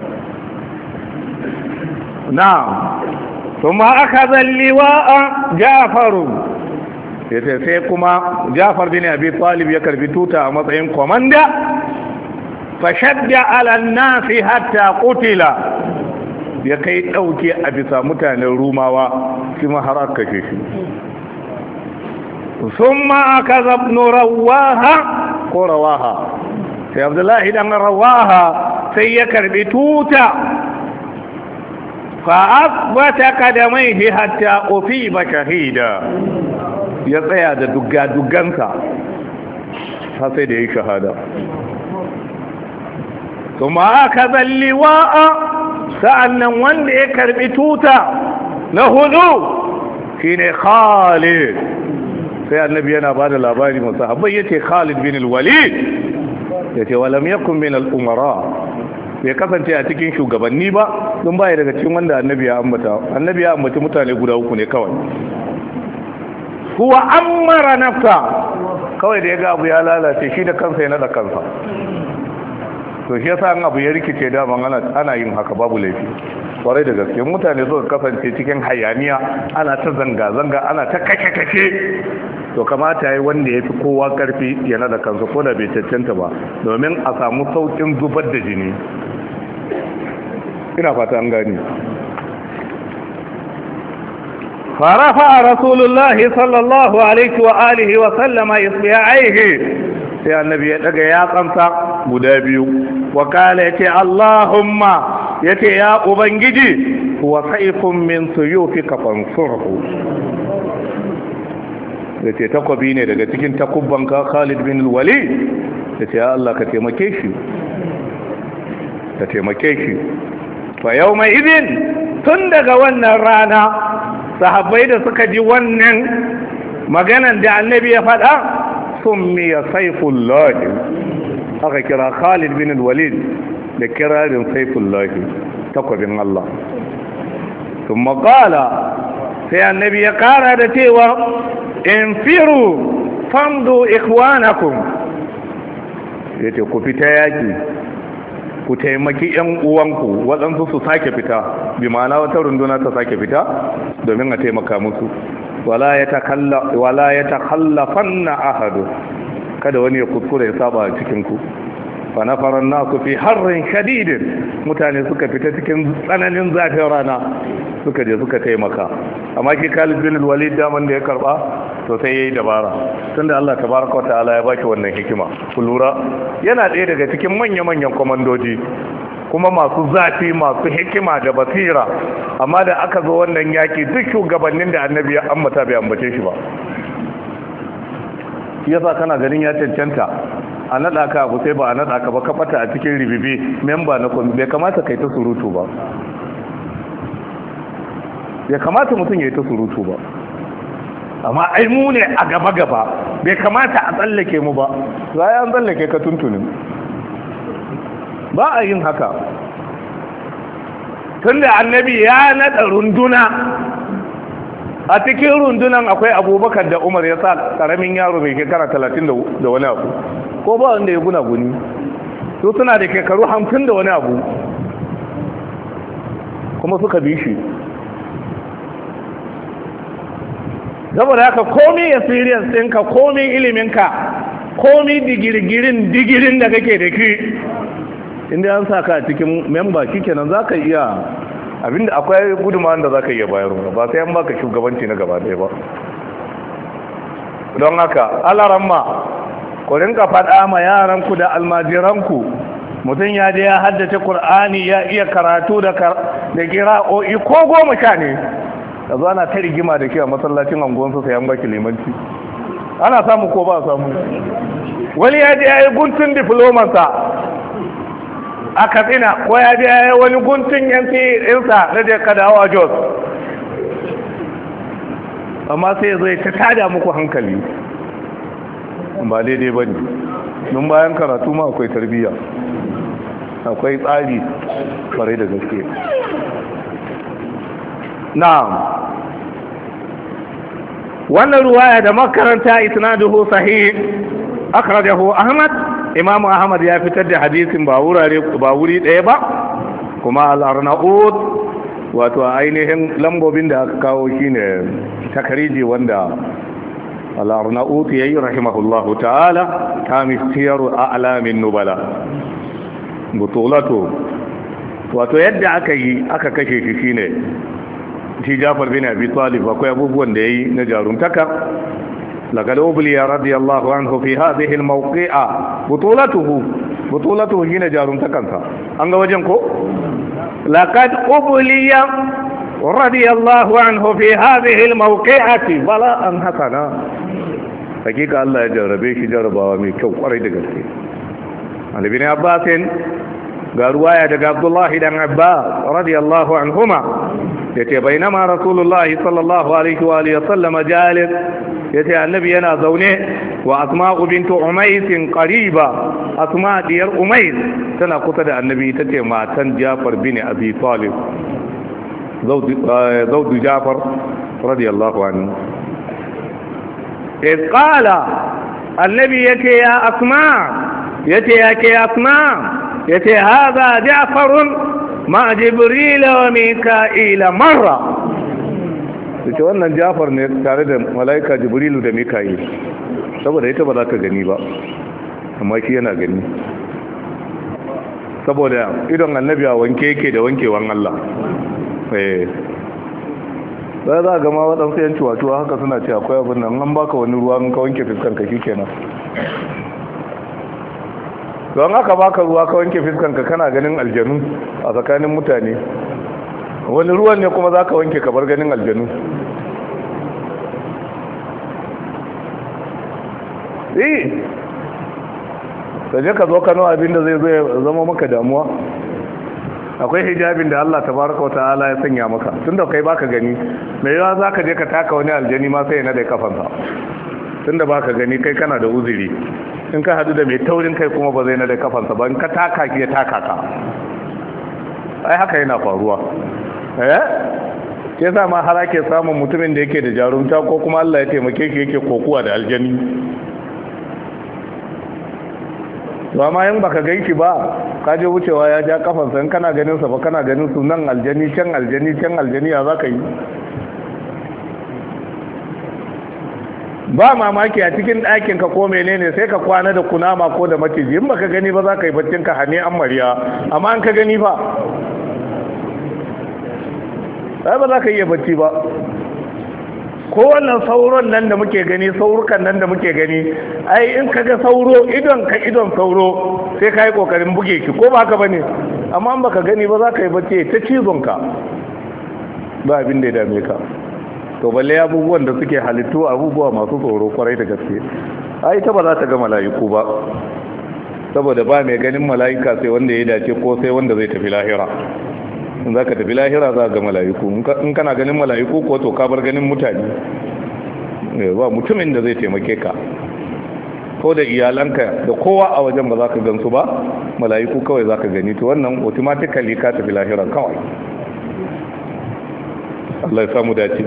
na kuma aka zalliwa a jafaru yace sai kuma Jafar bin Abi Talib ya karbi tuta a matsayin komanda fashadda ala an-nasi hatta qutila ya kai dauke a bisa mutanen Rumawa kuma har aka kashe shi. thumma akaza ibn Rawaha ko Rawaha sai Abdullahi dan Rawaha sai ya karbi tuta fa asbata kadamaihi hatta ufiba shahida ya tsaya da duggansa har sai da ya yi shahada. kuma aka zalliwa'a sa'annan wanda ya karbi tuta na hudu shine Khalid. sai annabi yana bada labari masu habai yace Khalid bin al-Walid yace walam yakun min al-umara, bai kasance a cikin shugabanni ba, don baya daga cikin wanda annabi ya ambata. Annabi ya ambaci mutane guda uku ne kawai. huwa ammara nafsa, kawai da ya ga abu ya lalace shi da kansa ya nada kansa. to shi yasa an abu ya rikice daman ana yin haka babu laifi kwarai da gaske. mutane suka kasance cikin hayaniya, ana ta zanga-zanga, ana ta kashe-kashe, to kamata yi wanda ya fi kowa karfi ya nada kansa ko da bai cancanta ba, domin a samu saukin zubar da jini. ina fata an gani. فرفع رسول الله صلى الله عليه وآله وسلم إصبعيه sai annabi ya daga yatsansa guda biyu wa kala yace Allahumma, yace ya ubangiji, wa saifun min suyufika fansurhu, yace takobi ne daga cikin takubbanka Khalid bin Walid, yace ya Allah ka taimake shi. fa yawma idin, tun daga wannan rana sahabbai da suka ji wannan maganan da annabi ya faɗa, summiya saifullahi, aka kira Khalid bin Walid da kirarin saifullahi, takwabin Allah. sun maƙala sai annabi ya ƙara da cewa infiru famdu ikhwanakum, ya ce ku fita yaƙi, ku taimaki ‘yan uwanku, waɗansu su sake fita, bi ma'ana wata runduna ta sake fita domin a taimaka musu. wala ya takallafan na ahadu, kada wani ya kuskure ya saba a cikinku. fa na faran nasu fi harrin shadidin, mutane suka fita cikin tsananin zafin rana, suka je suka taimaka. amma ki Khalid bin Walid daman da ya karba, to sai yayi dabara, tunda Allah tabaraka wa ta'ala ya baki wannan hikima. ku lura, yana ɗaya daga cikin manya-manyan komandoji, kuma masu zafi, masu hikima da basira, amma da aka zo wannan yaki duk shugabannin da annabi ya ambata bai ambace shi ba. yasa kana ganin ya cancanta a naɗa ka abu sai ba a naɗa ka ba, ka fata a cikin ribibi memba na kwami, bai kamata kai ta surutu ba, bai kamata mutum ya yi ta surutu ba. amma ai mu ne a gaba-gaba, bai kamata a tsallake mu ba, za a yi tsallake ka tuntunin. ba a yin haka. tun da annabi ya naɗa runduna, a cikin rundunan akwai Abubakar da Umar, ya sa ƙaramin yaro mai shekara 30 da wani abu, ko ba wanda ya guna guni, su suna da shekaru 50 da wani abu, kuma suka bi shi. saboda haka komi experience ɗinka, komi iliminka, komi digirin da kake da ki, inda an sa ka a cikin memba shikenan za ka iya abinda akwai gudunmawar da za ka iya bayarwa, ba sai an baka shugabanci na gaba ɗaya ba. don haka alaramma ku rinka faɗa ma yaranku da almajiranku, mutum ya je ya haddace Kur'ani, ya iya karatu da kira'o'i ko 10 ne, da zo ana ta rigima da ke a masallacin anguwansu sai an baki limanci. ana samu ko ba samu? wani ya je ya yi guntun diplomansa a Katsina, ko ya je ya yi wani guntun yanki ɗinsa na je Kadawa Jos, amma sai zai ta tada muku hankali. ba daidai ba ne. don bayan karatu ma akwai tarbiyya, akwai tsari kwarai da gaske. na'am, wannan ruwaya da makaranta isnaduhu sahih akhrajahu Ahmad. Imam Ahmad ya fitar da hadisin ba wuri ɗaya ba, kuma al-Arnaud wato ainihin lambobin da aka kawo shine takariji wanda al-Arnaud yayi rahimahullahu ta'ala ta mistiyaru a'lamin nubala butulatu. wato yadda aka kashe shi shine shi Jafar bin Abi Talib akwai abubuwan da yayi na jarumtaka. laqad ubliya radiyallahu anhu fi hadhihi al-mawqi'a butulatuhu shine jarumtakansa. an ga wajen ko laqad ubliya radiyallahu anhu fi hadhihi al-mawqi'ati bala'an hasana. hakika Allah ya jarrabe shi jarrabawa mai kyau kwarai da gaske. Ali bin Abbas ga ruwaya daga Abdullah dan Abbas radiyallahu anhuma yace bainama rasulullahi sallallahu alaihi wa alihi wasallam jalis, yace annabi yana zaune wa asma'u bintu umays qariba. asma diyar umays tana kusa da annabi, tace matan Jafar bin Abi Talib zawdu Jafar radiyallahu anhu. qala annabi yace ya asma, yace yake asma, yace hadha Ja'farun ma Jibril wa Mika'il marra. yace wannan Ja'far ne tare da malaika Jibril da Mika'il, saboda ita ba za ta gani ba amma shi yana gani, saboda idon annabi a wanke yake da wankewan Allah. sai za ga ma waɗansu yanci wato haka suna ce akwai abin nan, an baka wani ruwa in ka wanke fiskanka shi kenan. don aka baka ruwa ka wanke fiskanka kana ganin aljanu a tsakanin mutane, wani ruwan ne kuma za ka wanke ka bar ganin aljanu. je ka zo kano abin da zai zama maka damuwa. akwai hijabin da Allah tabaraka wa ta'ala ya sanya maka, tunda kai baka gani mai yawa zaka je ka taka wani aljani ma sai na da kafansa, tunda baka gani kai kana da uzuri. in ka hadu da mai taurin kai kuma ba zai na da kafansa ba, in ka taka ki ya taka ka. ai haka yana faruwa. ke sa ma har ake samun mutumin da yake da jarumta ko kuma Allah ya taimake shi yake kokuwa da aljani. ba ma yin baka ganki ba, ka je wucewa ya ja kafansa, in kana ganin sa ba kana ganin su nan aljani can aljani can aljani, ya za ka yi? ba mamaki a cikin ɗakin ka ko menene sai ka kwana da kunama ko da maciji, in baka gani ba za ka yi baccin ka hane an mariya, amma an ka gani ba sai ba za ka iya bacci ba. ko wannan sauron nan da muke gani, saurukan nan da muke gani, ai in ka ga sauro idon sauro sai ka yi kokarin buge ki, ko ba ka bane? amma in baka gani ba za ka yi bacci ta cizon ka, ba abin da ya dame ka. to balle abubuwan da suke halittu abubuwa masu tsoro kwarai da gaske. ai ta ba za ta ga mala'iku ba, saboda ba mai ganin mala'ika sai wanda ya dace ko sai wanda zai tafi lahira. in za ka tafi lahira za ga mala'iku, in kana ganin mala'iku ko to ka bar ganin mutane. ba mutumin da zai taimake ka, ko da iyalanka da kowa a wajen ba za ka gansu ba, mala'iku kawai za ka gani. to wannan automatically ka tafi lahira kawai. Allah ya samu dace.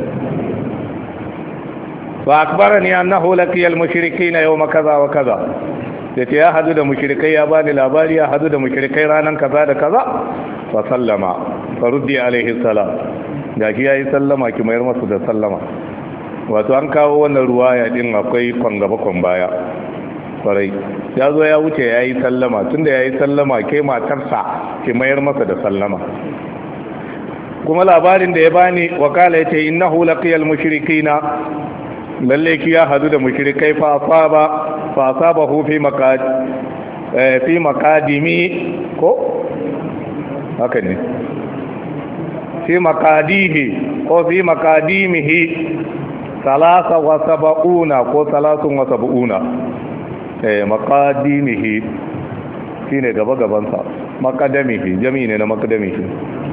fa akbarani annahu laqiyal mushrikeena yawma kaza wa kaza, yace ya hadu da mushrikai, ya bani labari ya hadu da mushrikai ranan kaza da kaza. fa sallama fa ruddi alaihi salam, gashi yayi sallama ki mayar masa da sallama. wato an kawo wannan ruwaya din akwai kwan gaba kwan baya kwarai. ya zo ya wuce yayi sallama, tunda yayi sallama ke matarsa ki mayar masa da sallama. kuma labarin da ya bani wakala yace innahu laqiyal mushrikina, lalle ki ya hadu da mushrikai fa asabahu fi makadimi ko haka ne, fi makadihi ko fi makadimihi 73 ko 73. makadimihi shine gaba gabansa, makadamihi jami'i ne na makadamihi.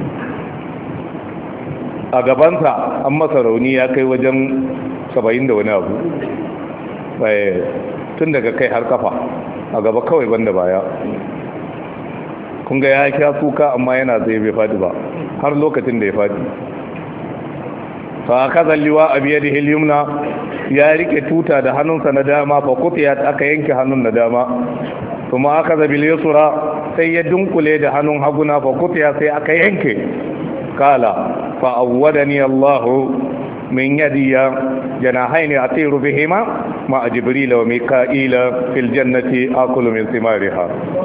a gabansa an masa rauni ya kai wajen 70 da wani abu, tun daga kai har kafa a gaba kawai banda baya. kun ga ya sha kuka amma yana zai bai fadi ba har lokacin da ya fadi. fa akaza liwa abiyadihi al-yumna, ya rike tuta da hannunsa na dama, fa kufiyat aka yanke hannun na dama. kuma akaza bil yusra, sai ya dunkule da hannun haguna, fa kufiya sai aka yanke. kala fa awwadani Allah min yadiya janahaini atiru bihima ma jibril wa mika'ila fil jannati akulu min thimariha.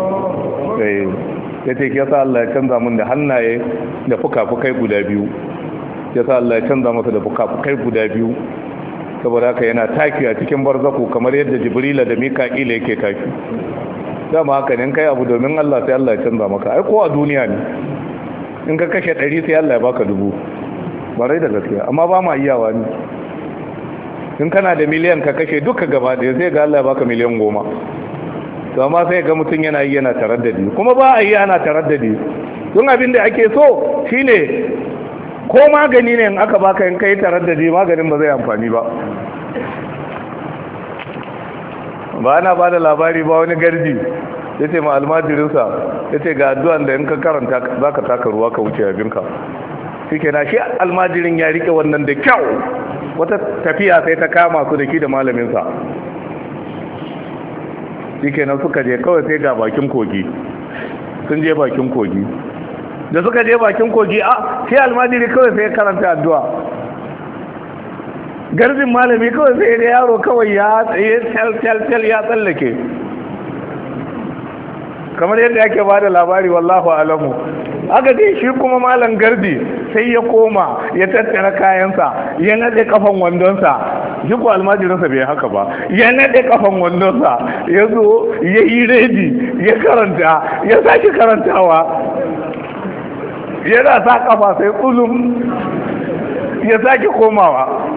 yace ke yasa Allah ya canza mun da hannaye da fuka-fukai guda biyu, yasa Allah ya canza masa da fuka-fukai guda biyu, saboda haka yana taki a cikin barzaku kamar yadda jibrila da mika'ila yake taki. dama haka ne kai abu domin Allah sai Allah ya canza maka. ai ko a duniya ne in ka kashe 100 sai Allah ya baka 1000, barai da gaskiya. amma ba ma iyawa ne. in kana da miliyan ka kashe duka gaba ɗaya sai ga Allah ya baka miliyan 10. to amma sai ga mutum yana yi yana taraddadi, kuma ba a yi ana taraddadi. don abin da ake so shine ko magani ne in aka baka in kai taraddadi maganin ba zai amfani ba. ba ana ba da labari ba wani garji ya ce ma almajirinsa, ya ce ga addu'an da in ka karanta za ka taka ruwa ka wuce abinka. shi ke na shi almajirin ya rike wannan da kyau. wata tafiya sai ta kama su da ki da malaminsa. shi ke nan suka je kawai sai ga bakin kogi, sun je bakin kogi. da suka je bakin kogi sai almajiri kawai sai ya karanta addu'a. garbin malami kawai sai da yaro kawai ya tsaye tel ya tsallake, kamar yadda ake ba da labari, wallahu alamu. aka ce shi kuma malam gardi sai ya koma ya tattara kayansa, ya nade kafan wandonsa. shi ko almajirinsa bai haka ba, ya nade kafan wandonsa, ya zo ya yi redi ya karanta, ya sake karantawa, yana sa kafa sai kulum ya sake komawa.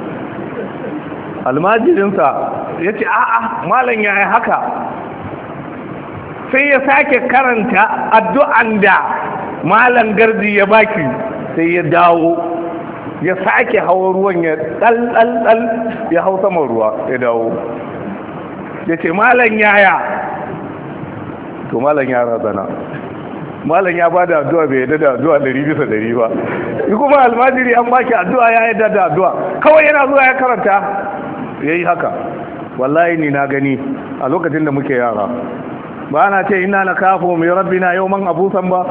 almajirinsa ya ce a'a malam ya yi haka, sai ya sake karanta addu'an da malam gardi ya baki, sai ya dawo ya sake hawa ruwan ya ɗal ya hau saman ruwa ya dawo. ya ce malam yaya, to malam ya razana, malam ya ba da addu'a bai yadda da addu'a 100% ba. yi kuma almajiri an baki addu'a ya yadda da addu'a, kawai yana zuwa ya karanta ya yi haka. wallahi ni na gani a lokacin da muke yara, ba na ce ina na kafo mai rabbina yau man abusan ba.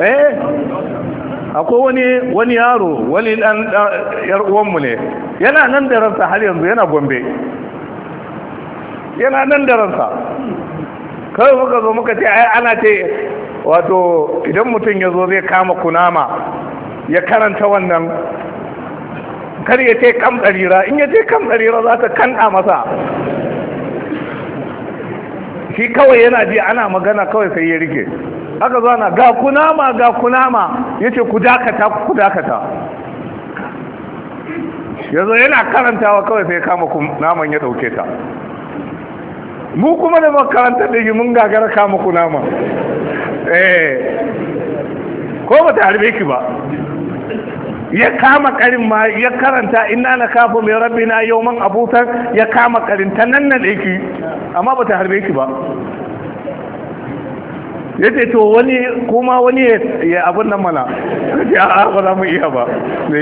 akwai wani yaro, wani dan yar uwanmu ne, yana nan da ransa har yanzu, yana Gombe, yana nan da ransa. kawai muka zo muka ce ana ce wato idan mutum ya zo zai kama kunama ya karanta wannan, kar ya ce kam ɗarira, in ya ce kam ɗarira za ta kanɗa masa. shi kawai yana ji ana magana kawai sai ya rike. aka zo na ga kunama ya ce ku dakata. ya zo yana karantawa kawai sai kama kunaman ya ɗauke ta. mu kuma da makaranta da yi mun gagara kama kunama. ko ba ta harbe ki ba. ya kama karin ma ya karanta inna na kafu mai rabbina yawman abutan, ya kama karin ta nan na ki, amma ba ta harbe ki ba. ya ce to wani kuma wani ya abin nan mana, ya ba za mu iya ba.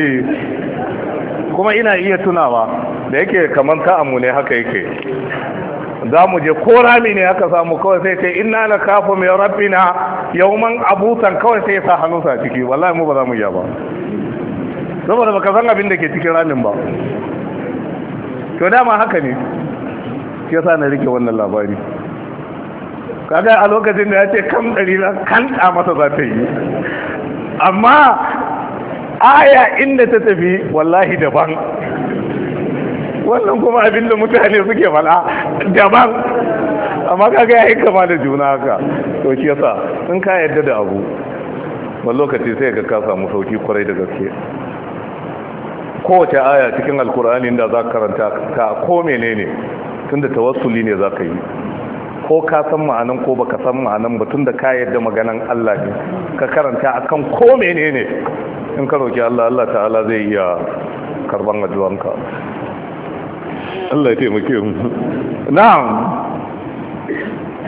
kuma ina iya tunawa da yake kamar ta'amu ne haka yake, za mu je ko rami ne aka samu kawai sai ce inna na kafu mai rabbina yawman abutan, kawai sai ya sa hannunsa ciki. wallahi mu ba za mu iya ba, saboda baka san abin da ke cikin ramin ba. to dama haka ne, shi yasa na rike wannan labari. kaga a lokacin da ya ce kam ɗari na kanta masa za ta yi, amma aya inda ta tafi wallahi daban, wannan kuma abin da mutane suke fala daban, amma kaga ya yi kama da juna haka. to shi yasa in ka yadda da abu wani lokaci sai ka samu sauki kwarai da gaske. kowace aya cikin alkur'ani da za ka karanta ka ko menene, tunda tawassuli ne za ka yi, ko ka san ma'anan ko baka san ma'anan ba, tunda ka yadda maganan Allah ne ka karanta akan ko menene, in ka roki Allah, Allah ta'ala zai iya karban addu'anka. Allah ya taimake mu. na'am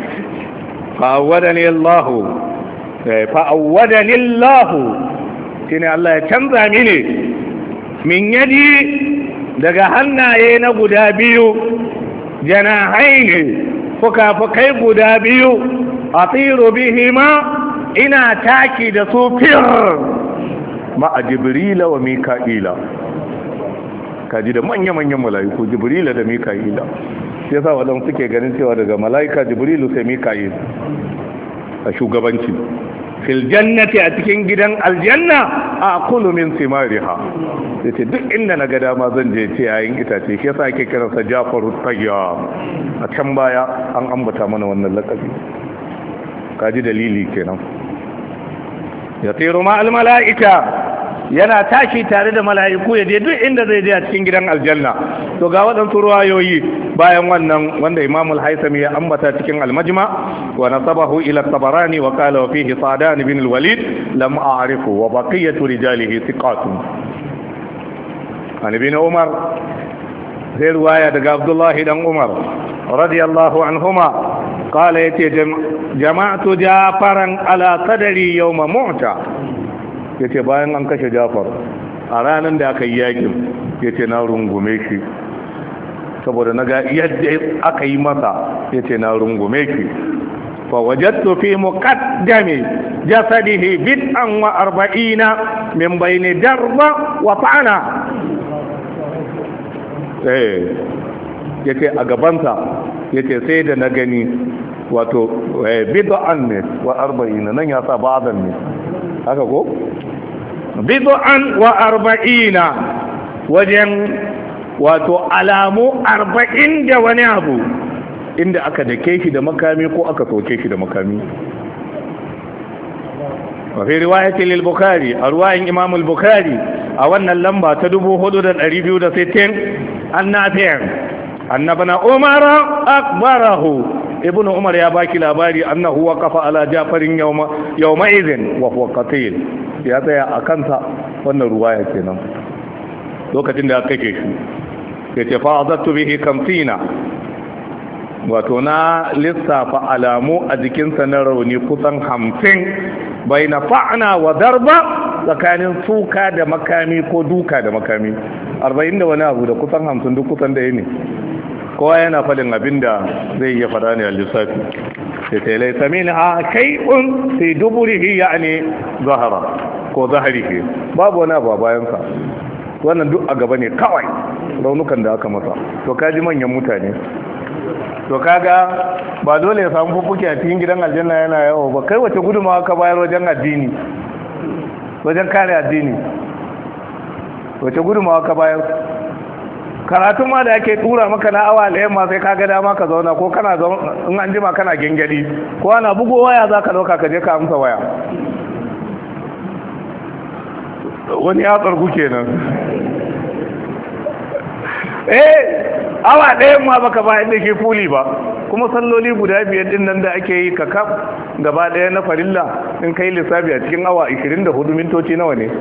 fa'awwadani Allah fa'awwadani Allah shine Allah ya canza mini min yadi daga hannaye na guda biyu janahaini fuka-fukai guda biyu atiru bihima ina taki da su fir ma'a jibrila wa mika'ila kaji da manya-manyan mala'iku jibrila da mika'ila ya sa waɗanda suke ganin cewa daga mala'ika jibrilu sai mika'il a shugabanci fil jannati a cikin gidan aljanna a kulu min simariha ya ce duk inda na ga dama zan je ce yayin itace shi yasa ake kiransa jafaru tayya a can baya an ambata mana wannan lakabi kaji dalili kenan ya tsiro ma al mala'ika yana tashi tare da mala'iku ya je duk inda zai je a cikin gidan aljanna to ga waɗansu ruwayoyi bayan wannan wanda Imam al-Haythami ya ambata cikin al-Majma wa nasabahu ila at-Tabarani wa qala wa fihi Sa'dan bin al-Walid lam a'rifu wa baqiyatu rijalihi thiqatun an ibn Umar sai ruwaya daga Abdullah dan Umar radiyallahu anhuma qala yati jama'tu Jafaran ala sadri yawma Mu'ta ya ce bayan an kashe Jafar a ranar da aka yi yakin ya ce na rungume shi saboda na ga yadda aka yi masa ya ce na rungume shi fa wajattu fi muqaddami jasadihi bid'an wa arba'ina min bayni darba wa ta'ana ya ce a gabansa ya ce sai da na gani wato bid'an ne wa arba'ina nan ya sa ba'dan ne haka ko bid'an wa arba'ina wajen wato alamu 40 da wani abu inda aka dake shi da makami ko aka soke shi da makami wa fi riwayati lil bukhari a riwayan imam al bukhari a wannan lamba ta 4260 annafi'an annabana umar akbarahu ibn umar ya baki labari annahu waqafa ala jafarin yawma idhin wa huwa qatil ya tsaya a kansa wannan ruwaya kenan lokacin da aka kake shi yace fa azattu bihi kamsina wato na lissafa alamu a jikinsa na rauni kusan 50 baina fa'na wa darba tsakanin suka da makami ko duka da makami 40 da wani abu da kusan 50 duk kusan da yake kowa yana fadin abin da zai iya fada ne a lissafi sai ta laisa minha shay'un fi duburihi yani zahara ko zaharihi babu wani abu a bayansa wannan duk a gaba ne kawai raunukan da aka masa to kaji manyan mutane to kaga ba dole ya samu fuffuke a cikin gidan aljanna yana yawo ba kai wace gudumawa ka bayar wajen addini wajen kare addini wace gudumawa ka bayar karatun ma da ake tura maka na awa ɗayan ma sai kaga dama ka zauna ko kana zauna in an jima kana gengadi ko ana bugo waya za ka ɗauka ka je ka amsa waya wani ya tsargu kenan awa ɗayan ma baka ba inda ke fuli ba kuma salloli guda biyar din nan da ake yi ka kaf gaba ɗaya na farilla in kai lissafi a cikin awa 24 mintoci nawa ne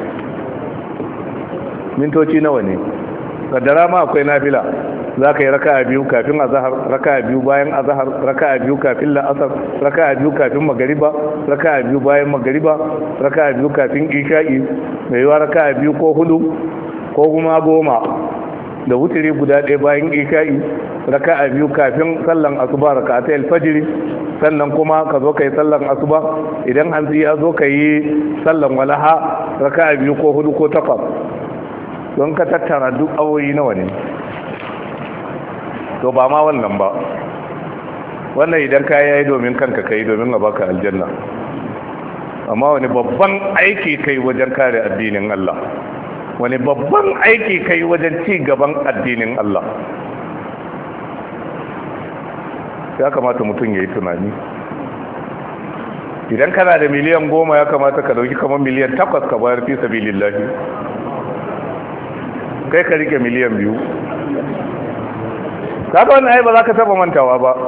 kaddara ma akwai nafila za ka yi raka'a biyu kafin azahar raka'a biyu bayan azahar raka'a biyu kafin la'asar raka'a biyu kafin magariba raka'a biyu bayan magariba raka'a biyu kafin isha'i mai yiwa raka'a biyu ko hudu ko kuma 10 da wutiri guda ɗaya bayan isha'i raka'a biyu kafin sallan asuba raka'atai alfajiri sannan kuma ka zo ka yi sallan asuba idan hanzi ya zo ka yi sallan walaha raka'a biyu ko hudu ko 8 don ka tattara duk awoyi nawa ne to ba ma wannan ba wannan idan ka yi domin kanka kai domin a baka aljanna amma wani babban aiki kai wajen kare addinin Allah wani babban aiki kai wajen ci gaban addinin Allah ya kamata mutum ya yi tunani idan kana da miliyan 10 ya kamata ka dauki kamar miliyan 8 ka bayar fi sabilillahi kai ka rike miliyan 2 kaga wannan ai ba za ka taba mantawa ba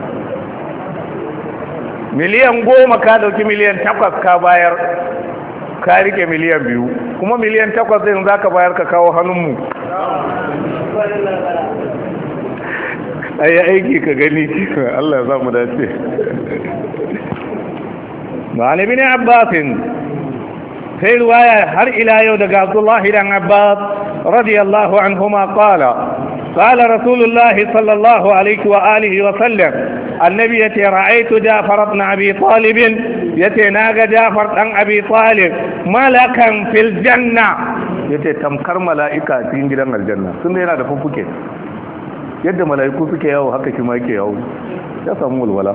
miliyan 10 ka dauki miliyan 8 ka bayar ka rike miliyan 2 kuma miliyan 8 din za ka bayar ka kawo hannunmu ai aiki ka gani Allah ya sa mu dace ma'ana bin Abbas sai riwaya har ila yau daga Abdullah ibn Abbas radiyallahu anhuma qala قال رسول الله صلى الله عليه وآله وسلم النبي يتي رأيت جعفر بن أبي طالب يتي ناغ جعفر بن أبي طالب ملكا في الجنة يتي تمكر ملائكة في جنة الجنة سنة هنا دفن فكي يد ملائكو سكي يو حكا كما يكي يو يسمو الولا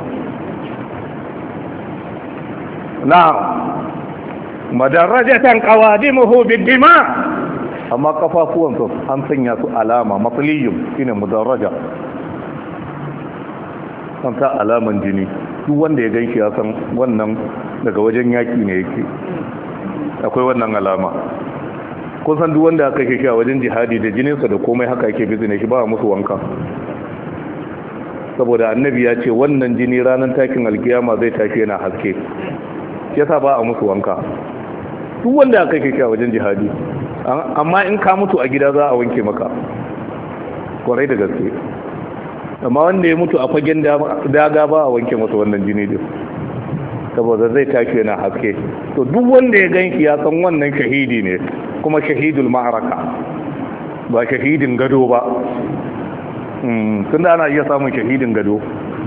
نعم مدرجة قوادمه بالدماء amma kafafuwansu an sanya su alama mafiliyun shine mudarraja an sa alaman jini duk wanda ya ganshi ya san wannan daga wajen yaki ne yake akwai wannan alama kun san duk wanda aka kashe shi a wajen jihadi da jininsa da komai haka yake bizine shi ba musu wanka saboda annabi ya ce wannan jini ranar takin alkiyama zai tashi yana haske yasa ba a musu wanka duk wanda aka kashe shi a wajen jihadi amma in ka mutu a gida za a wanke maka kwarai da gaske amma wanda ya mutu a fagen daga ba a wanke masa wannan jini din saboda zai tashi yana haske to duk wanda ya ganki ya san wannan shahidi ne kuma shahidul ma'araka ba shahidin gado ba tunda ana iya samun shahidin gado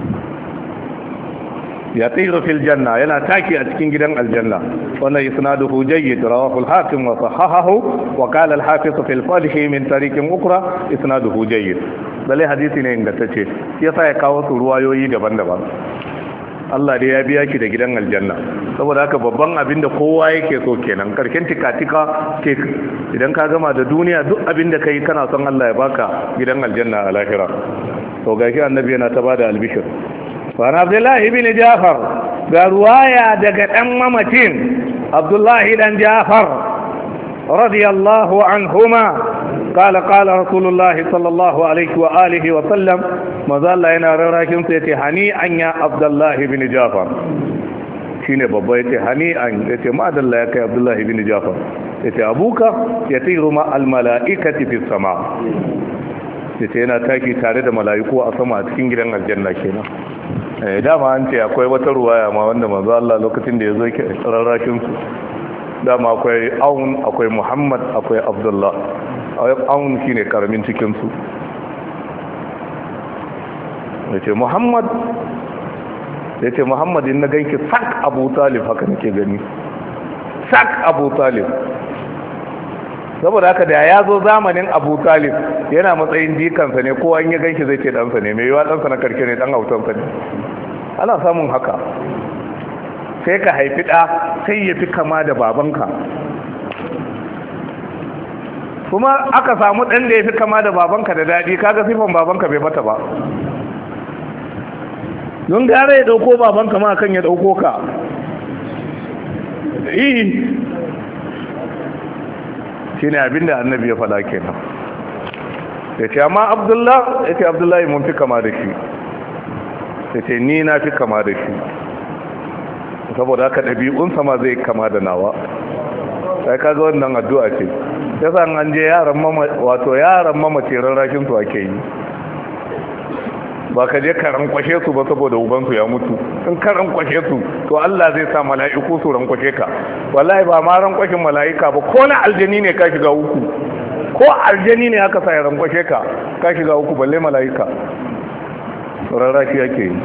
ya tsira fil janna yana taki a cikin gidan aljanna wannan isnaduhu jayyid rawahu al-hakim wa sahahahu wa qala al-hafiz fi al-fath min tariqin ukra isnaduhu jayyid dalai hadisi ne ingantacce yasa ya kawo su ruwayoyi daban-daban Allah dai ya biya ki da gidan aljanna saboda haka babban abin da kowa yake so kenan karken tika-tika ke idan ka gama da duniya duk abin da kai kana son Allah ya baka gidan aljanna a lahira to gashi annabi yana ta bada albishir وعن عبد الله بن جعفر برواية دقت ممتين عبد الله بن جعفر رضي الله عنهما قال رسول الله صلى الله عليه وآله وسلم ما زال لنا راكم سيتي هنيئا يا عبد الله بن جعفر shine babba yace hani'an yace ma dalla ya kai Abdullah ibn Jafar yace abuka yatiru ma al malaikati fi sama yace yana taki tare da malaiku a sama a cikin gidan aljanna kenan dama an ce akwai wata ruwaya ma wanda manzo Allah lokacin da yazo yake rarrashin su dama akwai Aun akwai Muhammad akwai Abdullah Aun shine karamin cikin su yace Muhammad in na ganki sak Abu Talib haka nake gani sak Abu Talib saboda haka da ya zo zamanin Abu Talib yana matsayin jikansa ne kowa in ya ganki zai ce ɗansa ne mai yiwa ɗansa na karshe ne ɗan autansa ne ana samun haka sai ka haifi ɗa sai ya fi kama da babanka kuma aka samu ɗan da ya fi kama da babanka da daɗi kaga sifan babanka bai mata ba don gara ya ɗauko babanka ma kan ya ɗauko ka shi ne abinda annabi ya faɗa kenan ya ce amma abdullahi mun fi kama da shi ya ce ni na fi kama da shi saboda haka ɗabi'unsa ma zai kama da nawa sai kaga wannan addu'a ce ya sa an je yaran mamace rarrakin su ake yi ba ka je ka rankwashe su ba saboda ubansu ya mutu in ka rankwashe su to Allah zai sa mala'iku su rankwashe ka wallahi ba ma rankwashin mala'ika ba ko na aljani ne ka shiga uku ko aljani ne aka sa ya rankwashe ka ka shiga uku balle mala'ika rarrashi yake yi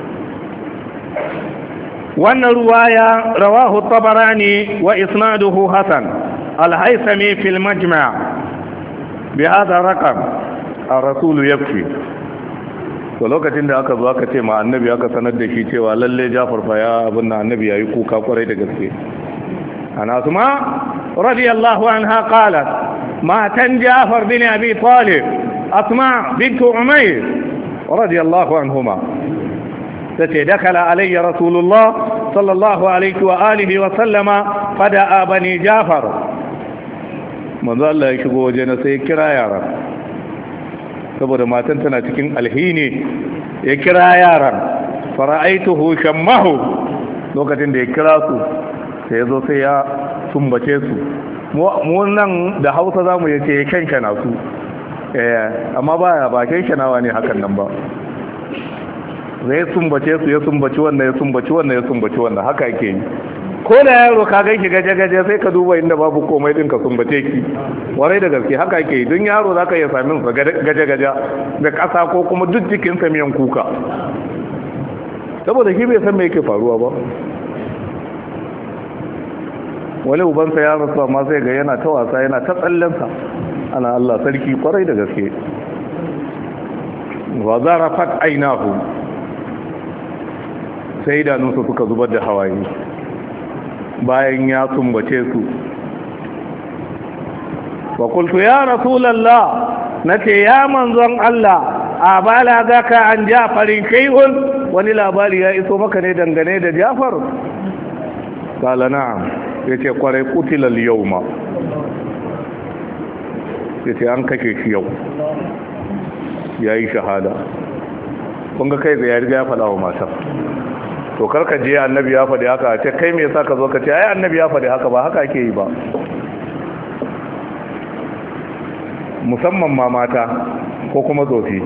wannan ruwaya rawahu tabarani wa isnaduhu hasan al-haythami fil majma' bi hadha raqam ar-rasul yabki to lokacin da aka zo aka ce ma annabi aka sanar da shi cewa lalle Jafar fa ya abin da annabi yayi kuka kwarai da gaske ana Asma radiyallahu anha qalat matan Jafar bin Abi Talib Asma bint Umayr radiyallahu anhuma tace dakala alayya rasulullah sallallahu alaihi wa alihi wa sallama fada bani Jafar manzo Allah ya shigo waje na sai kira yara saboda matan tana cikin alhini ya kira yaran fara'aituhu shammahu lokacin da ya kira su sai ya zo sai ya sumbace su mu nan da Hausa zamu yace ya kankana su amma ba kai shanawa ne hakan nan ba, zai sumbace su, ya sumbaci wannan, ya sumbaci wannan, ya sumbaci wannan, haka yake yi. Ko da yaro ka ganshi gaje-gaje sai ka duba inda babu komai din ka sumbace ki, warai da gaske haka yake yi. Don yaro za ka iya sami sa gaje-gaje da ƙasa ko kuma duk jikinsa miyan kuka, saboda shi bai san me yake faruwa ba. Wani ubansa ya rasu amma sai ga yana ta wasa, yana ta tsallensa, ana Allah sarki, kwarai da gaske. Wa zarafat ainahu, sai idanunsa suka zubar da hawaye bayan ya sumbace su. Wa qultu ya rasulullah, nace ya manzon Allah, a balagaka an Jafarin shay'un, wani labari ya iso maka ne dangane da Jafar? Qala na'am, yace kwarai, qutila al-yawma, yace an kashe shi yau, yayi shahada. Kun ga kai da ya riga ya faɗa wa matar, to karka je annabi ya faɗi haka ce kai me yasa ka zo ka ce ai annabi ya faɗi haka, ba haka ake yi ba. Musamman ma mata ko kuma tsofi,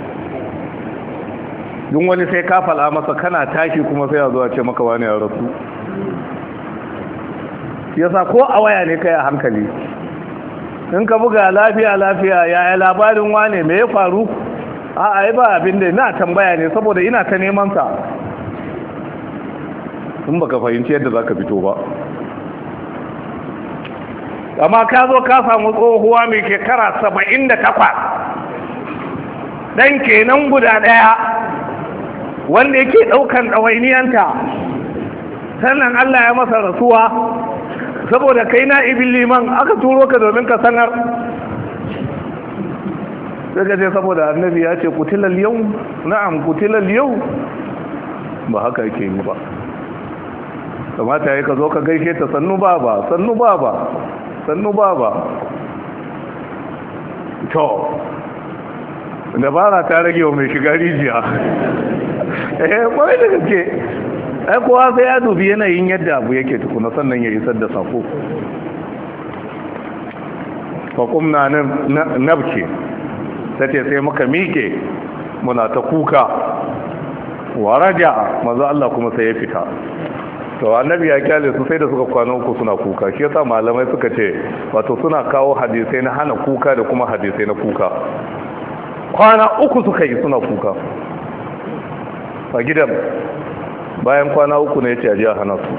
duk wani sai ka faɗa masa kana tashi kuma sai ya zo a ce maka wani ya rasu. Yasa ko a waya ne kai a hankali, in ka buga lafiya yaya labarin wane me ya faru, ai ba abin da na tambaya ne saboda ina ta neman sa, in baka fahimci yadda zaka fito ba. Amma ka zo ka samu tsohuwa mai shekara 78, dan kenan guda daya wanda yake daukan dawainiyanta, sannan Allah ya masa rasuwa saboda kai na ibin liman aka turo ka domin ka sanar, daga ce saboda annabi ya ce kutilal yau, na'am kutilal yau, ba haka yake yi ba. Kamata ya ka zo ka gaishe ta, sannu baba, sannu baba, sannu baba. To dabara ta rage wa mai shiga rijiya. Kwarai da gaske, ai kowa sai ya dubi yanayin yadda abu yake tukuna sannan ya isar da sako. Faƙumna nabce, ta ce sai muka mike muna ta kuka, wa raja manzo Allah kuma sai ya fita. To annabi ya kyale su sai da suka kwana uku suna kuka. Shi yasa malamai suka ce wato suna kawo hadisai na hana kuka da kuma hadisai na kuka. Kwana uku suka yi suna kuka a gidan, bayan kwana uku ne ya ce ajiya hana su.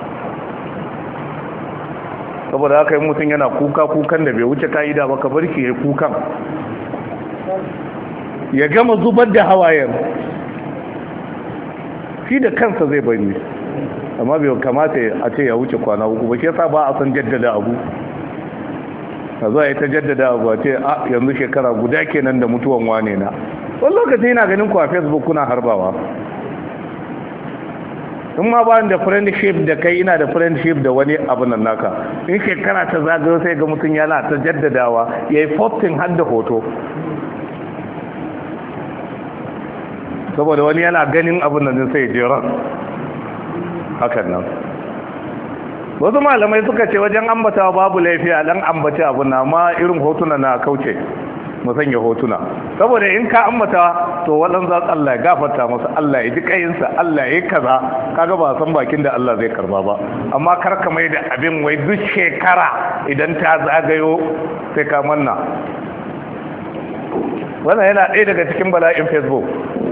Saboda haka yi mutum yana kukan da bai wuce ka'ida ba, ka bar shi ya yi kukan, ya gama zubar da hawayen, shi da kansa zai bari. Amma bai kamata a ce ya wuce kwana uku ba, shi yasa ba a san jaddada abu. a zuwa ya ta jaddada abu a ce a yanzu shekara guda kenan da mutuwan wane na. Wani lokaci yana ganin ku a Facebook kuna harbawa, in ma ba da friendship da kai, ina da friendship da wani abu nan naka, in shekara ta zagayo sai ga mutum yana ta jaddadawa, ya yi posting har da hoto, saboda wani yana ganin abin nan sai jera hakan nan. Wasu malamai suka ce wajen ambatawa babu laifi a dan ambaci abin na, amma irin hotuna na kauce mu sanya hotuna, saboda in ka ambata to wadan za Allah ya gafarta masa, Allah ya ji kayinsa, Allah ya kaza, kaga ba san bakin da Allah zai karba ba. Amma kar ka mai da abin wai duk shekara idan ta zagayo sai ka manna. Wannan yana ɗaya daga cikin bala'in Facebook.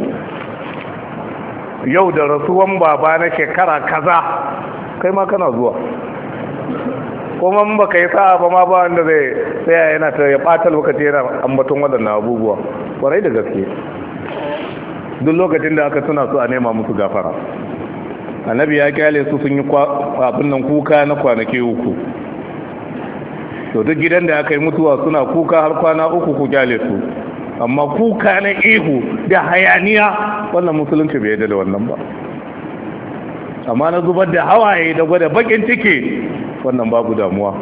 Yau da rasuwan baba na shekara kaza, kai ma kana zuwa, kuma in baka yi sa'a ba ma ba wanda zai tsaya yana ta ya ɓata lokaci yana ambaton waɗannan abubuwa. Kwarai da gaske, duk lokacin da aka tuna su a nema musu gafara. Annabi ya kyale su sun yi abin nan kuka na kwanaki uku. To duk gidan da aka yi mutuwa suna kuka har kwana uku, ku kyale su. Amma kuka na ihu da hayaniya, wannan musulunci bai yadda da wannan ba. Amma na zubar da hawaye da gwada bakin ciki, wannan babu damuwa.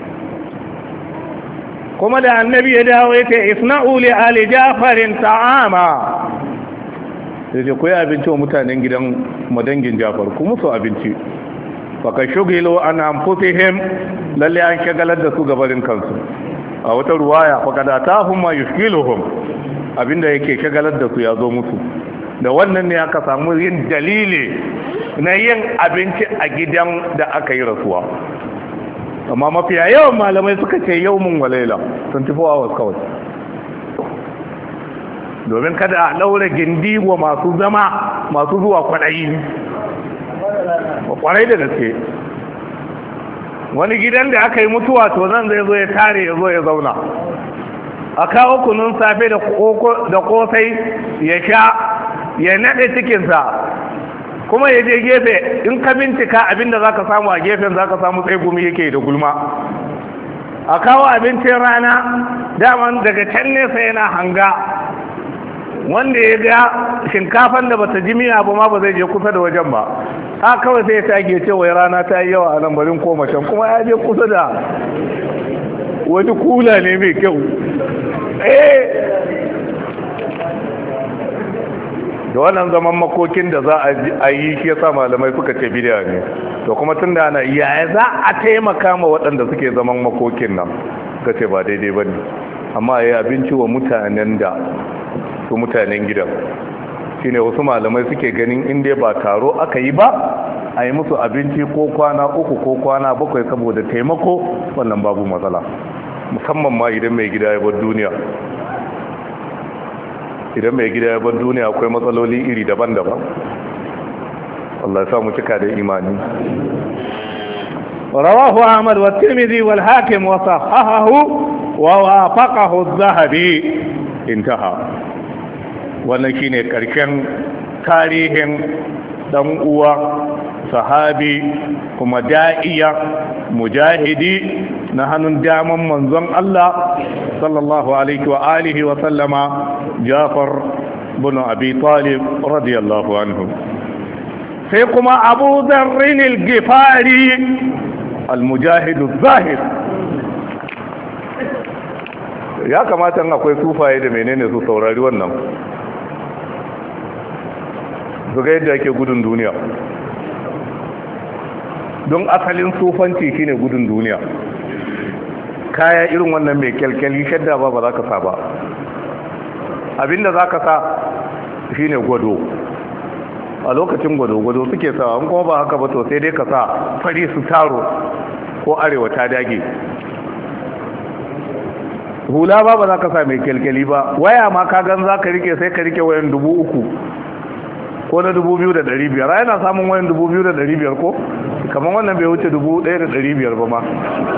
Kuma da annabi ya dawo ya ce isna'u li ali jafarin ta'ama, sai ce ku yi abinci wa mutanen gidan madangin Jafar, ku musu abinci. Faka shugilo an anfusihim, lalle an shagalar da su gabarin kansu. a wata ruwaya faqad atahum ma yushkiluhum abinda yake shagalar da su ya zo musu. Da wannan ne aka samu yin dalili na yin abinci a gidan da aka yi rasuwa. Amma mafiya yawan malamai suka ce yawmun wa laila 24 hours kawai, domin kada a ɗaura gindi wa masu zama masu zuwa kwarai da gaske. Wani gidan da aka yi mutuwa to nan zai zo ya tare ya zo ya zauna, a kawo kunun safe da kosai ya sha ya naɗe cikinsa, kuma ya je gefe in ka bincika abinda za ka samu a gefen za ka samu tsaye gumi yake da gulma. A kawo abincin rana daman daga can nesa yana hanga, wanda ya ga shinkafan da bata ji miya ba ma ba zai je kusa da wajen ba, ha kawai sai ya tage cewa rana ta yi yawa a nan barin koma can, kuma ya je kusa da wani kula ne mai kyau. Da wannan zaman makokin da za a yi shi yasa malamai suka ce bidiya ne. To kuma tun da ana yaya za a taimaka ma waɗanda suke zaman makokin nan, suka ce ba daidai ba ne, amma ya yi abinci wa mutanen da su mutanen gidan shi ne wasu malamai suke ganin inda ba taro aka yi ba a yi musu abinci ko kwana 3 ko kwana 7 saboda taimako, wannan babu matsala, musamman ma idan mai gida ya bar duniya. Idan mai gida ya bar duniya akwai matsaloli iri daban-daban. Allah ya samu cika da imani. Rawahu Ahmad wa Tirmidhi wal Hakim wa sahahahu wa wafaqahu az-Zahabi. Intaha. Wannan shine karshen tarihin dan uwa sahabi kuma da'iya mujahidi na hannun daman manzon Allah sallallahu alaihi wa alihi wa sallama Jafar bin Abi Talib radiyallahu anhu. Sai kuma Abu Dharr al-Ghifari al-mujahid az-zahid. Ya kamata in akwai sufaye da menene su saurari wannan, su ga yadda ake gudun duniya, don asalin sufanci shine gudun duniya. Kaya irin wannan mai kyalkyali shadda ba za ka sa ba, abinda za ka sa shine gwado. A lokacin gwado suke sawa, in kuma ba haka ba to sai dai ka sa fari su taro ko arewa ta dage. Hula ba za ka sa mai kyalkyali ba, waya ma ka gan za ka rike sai ka rike wayan 3,000 ko na 2,500. Yana samun wayan 2,500 ko kamar wannan bai wuce 1,500 ba ma.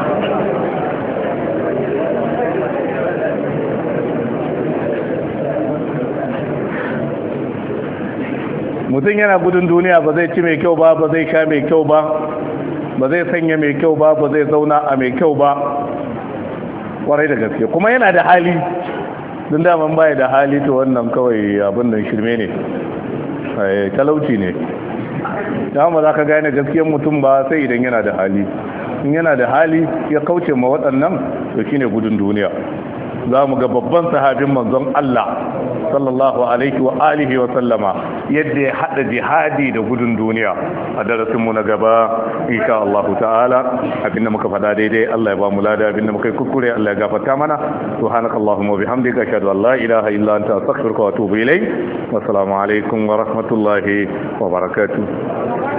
Mutum yana gudun duniya, ba zai ci mai kyau ba, ba zai sha mai kyau ba, ba zai sanya mai kyau ba, ba zai zauna a mai kyau ba, kwarai da gaske. Kuma yana da hali, don daman baya da hali to wannan kawai abin nan shirme ne, talauci ne. Dama za ka gane gaskiyar mutum ba sai idan yana da hali. In yana da hali ya kauce ma waɗannan to shine gudun duniya. Za mu ga babban sahabin manzon Allah sallallahu alaihi wa alihi wa sallama yadda ya hada jihadi da gudun duniya a darasin mu na gaba insha Allah ta'ala. Abinda muka faɗa daidai Allah ya ba mu lada, abinda muka yi kuskure Allah ya gafarta mana. Subhanakallahumma wa bihamdika ashhadu an la ilaha illa anta astaghfiruka wa atubu ilayk. Wassalamu alaikum wa rahmatullahi wa barakatuh.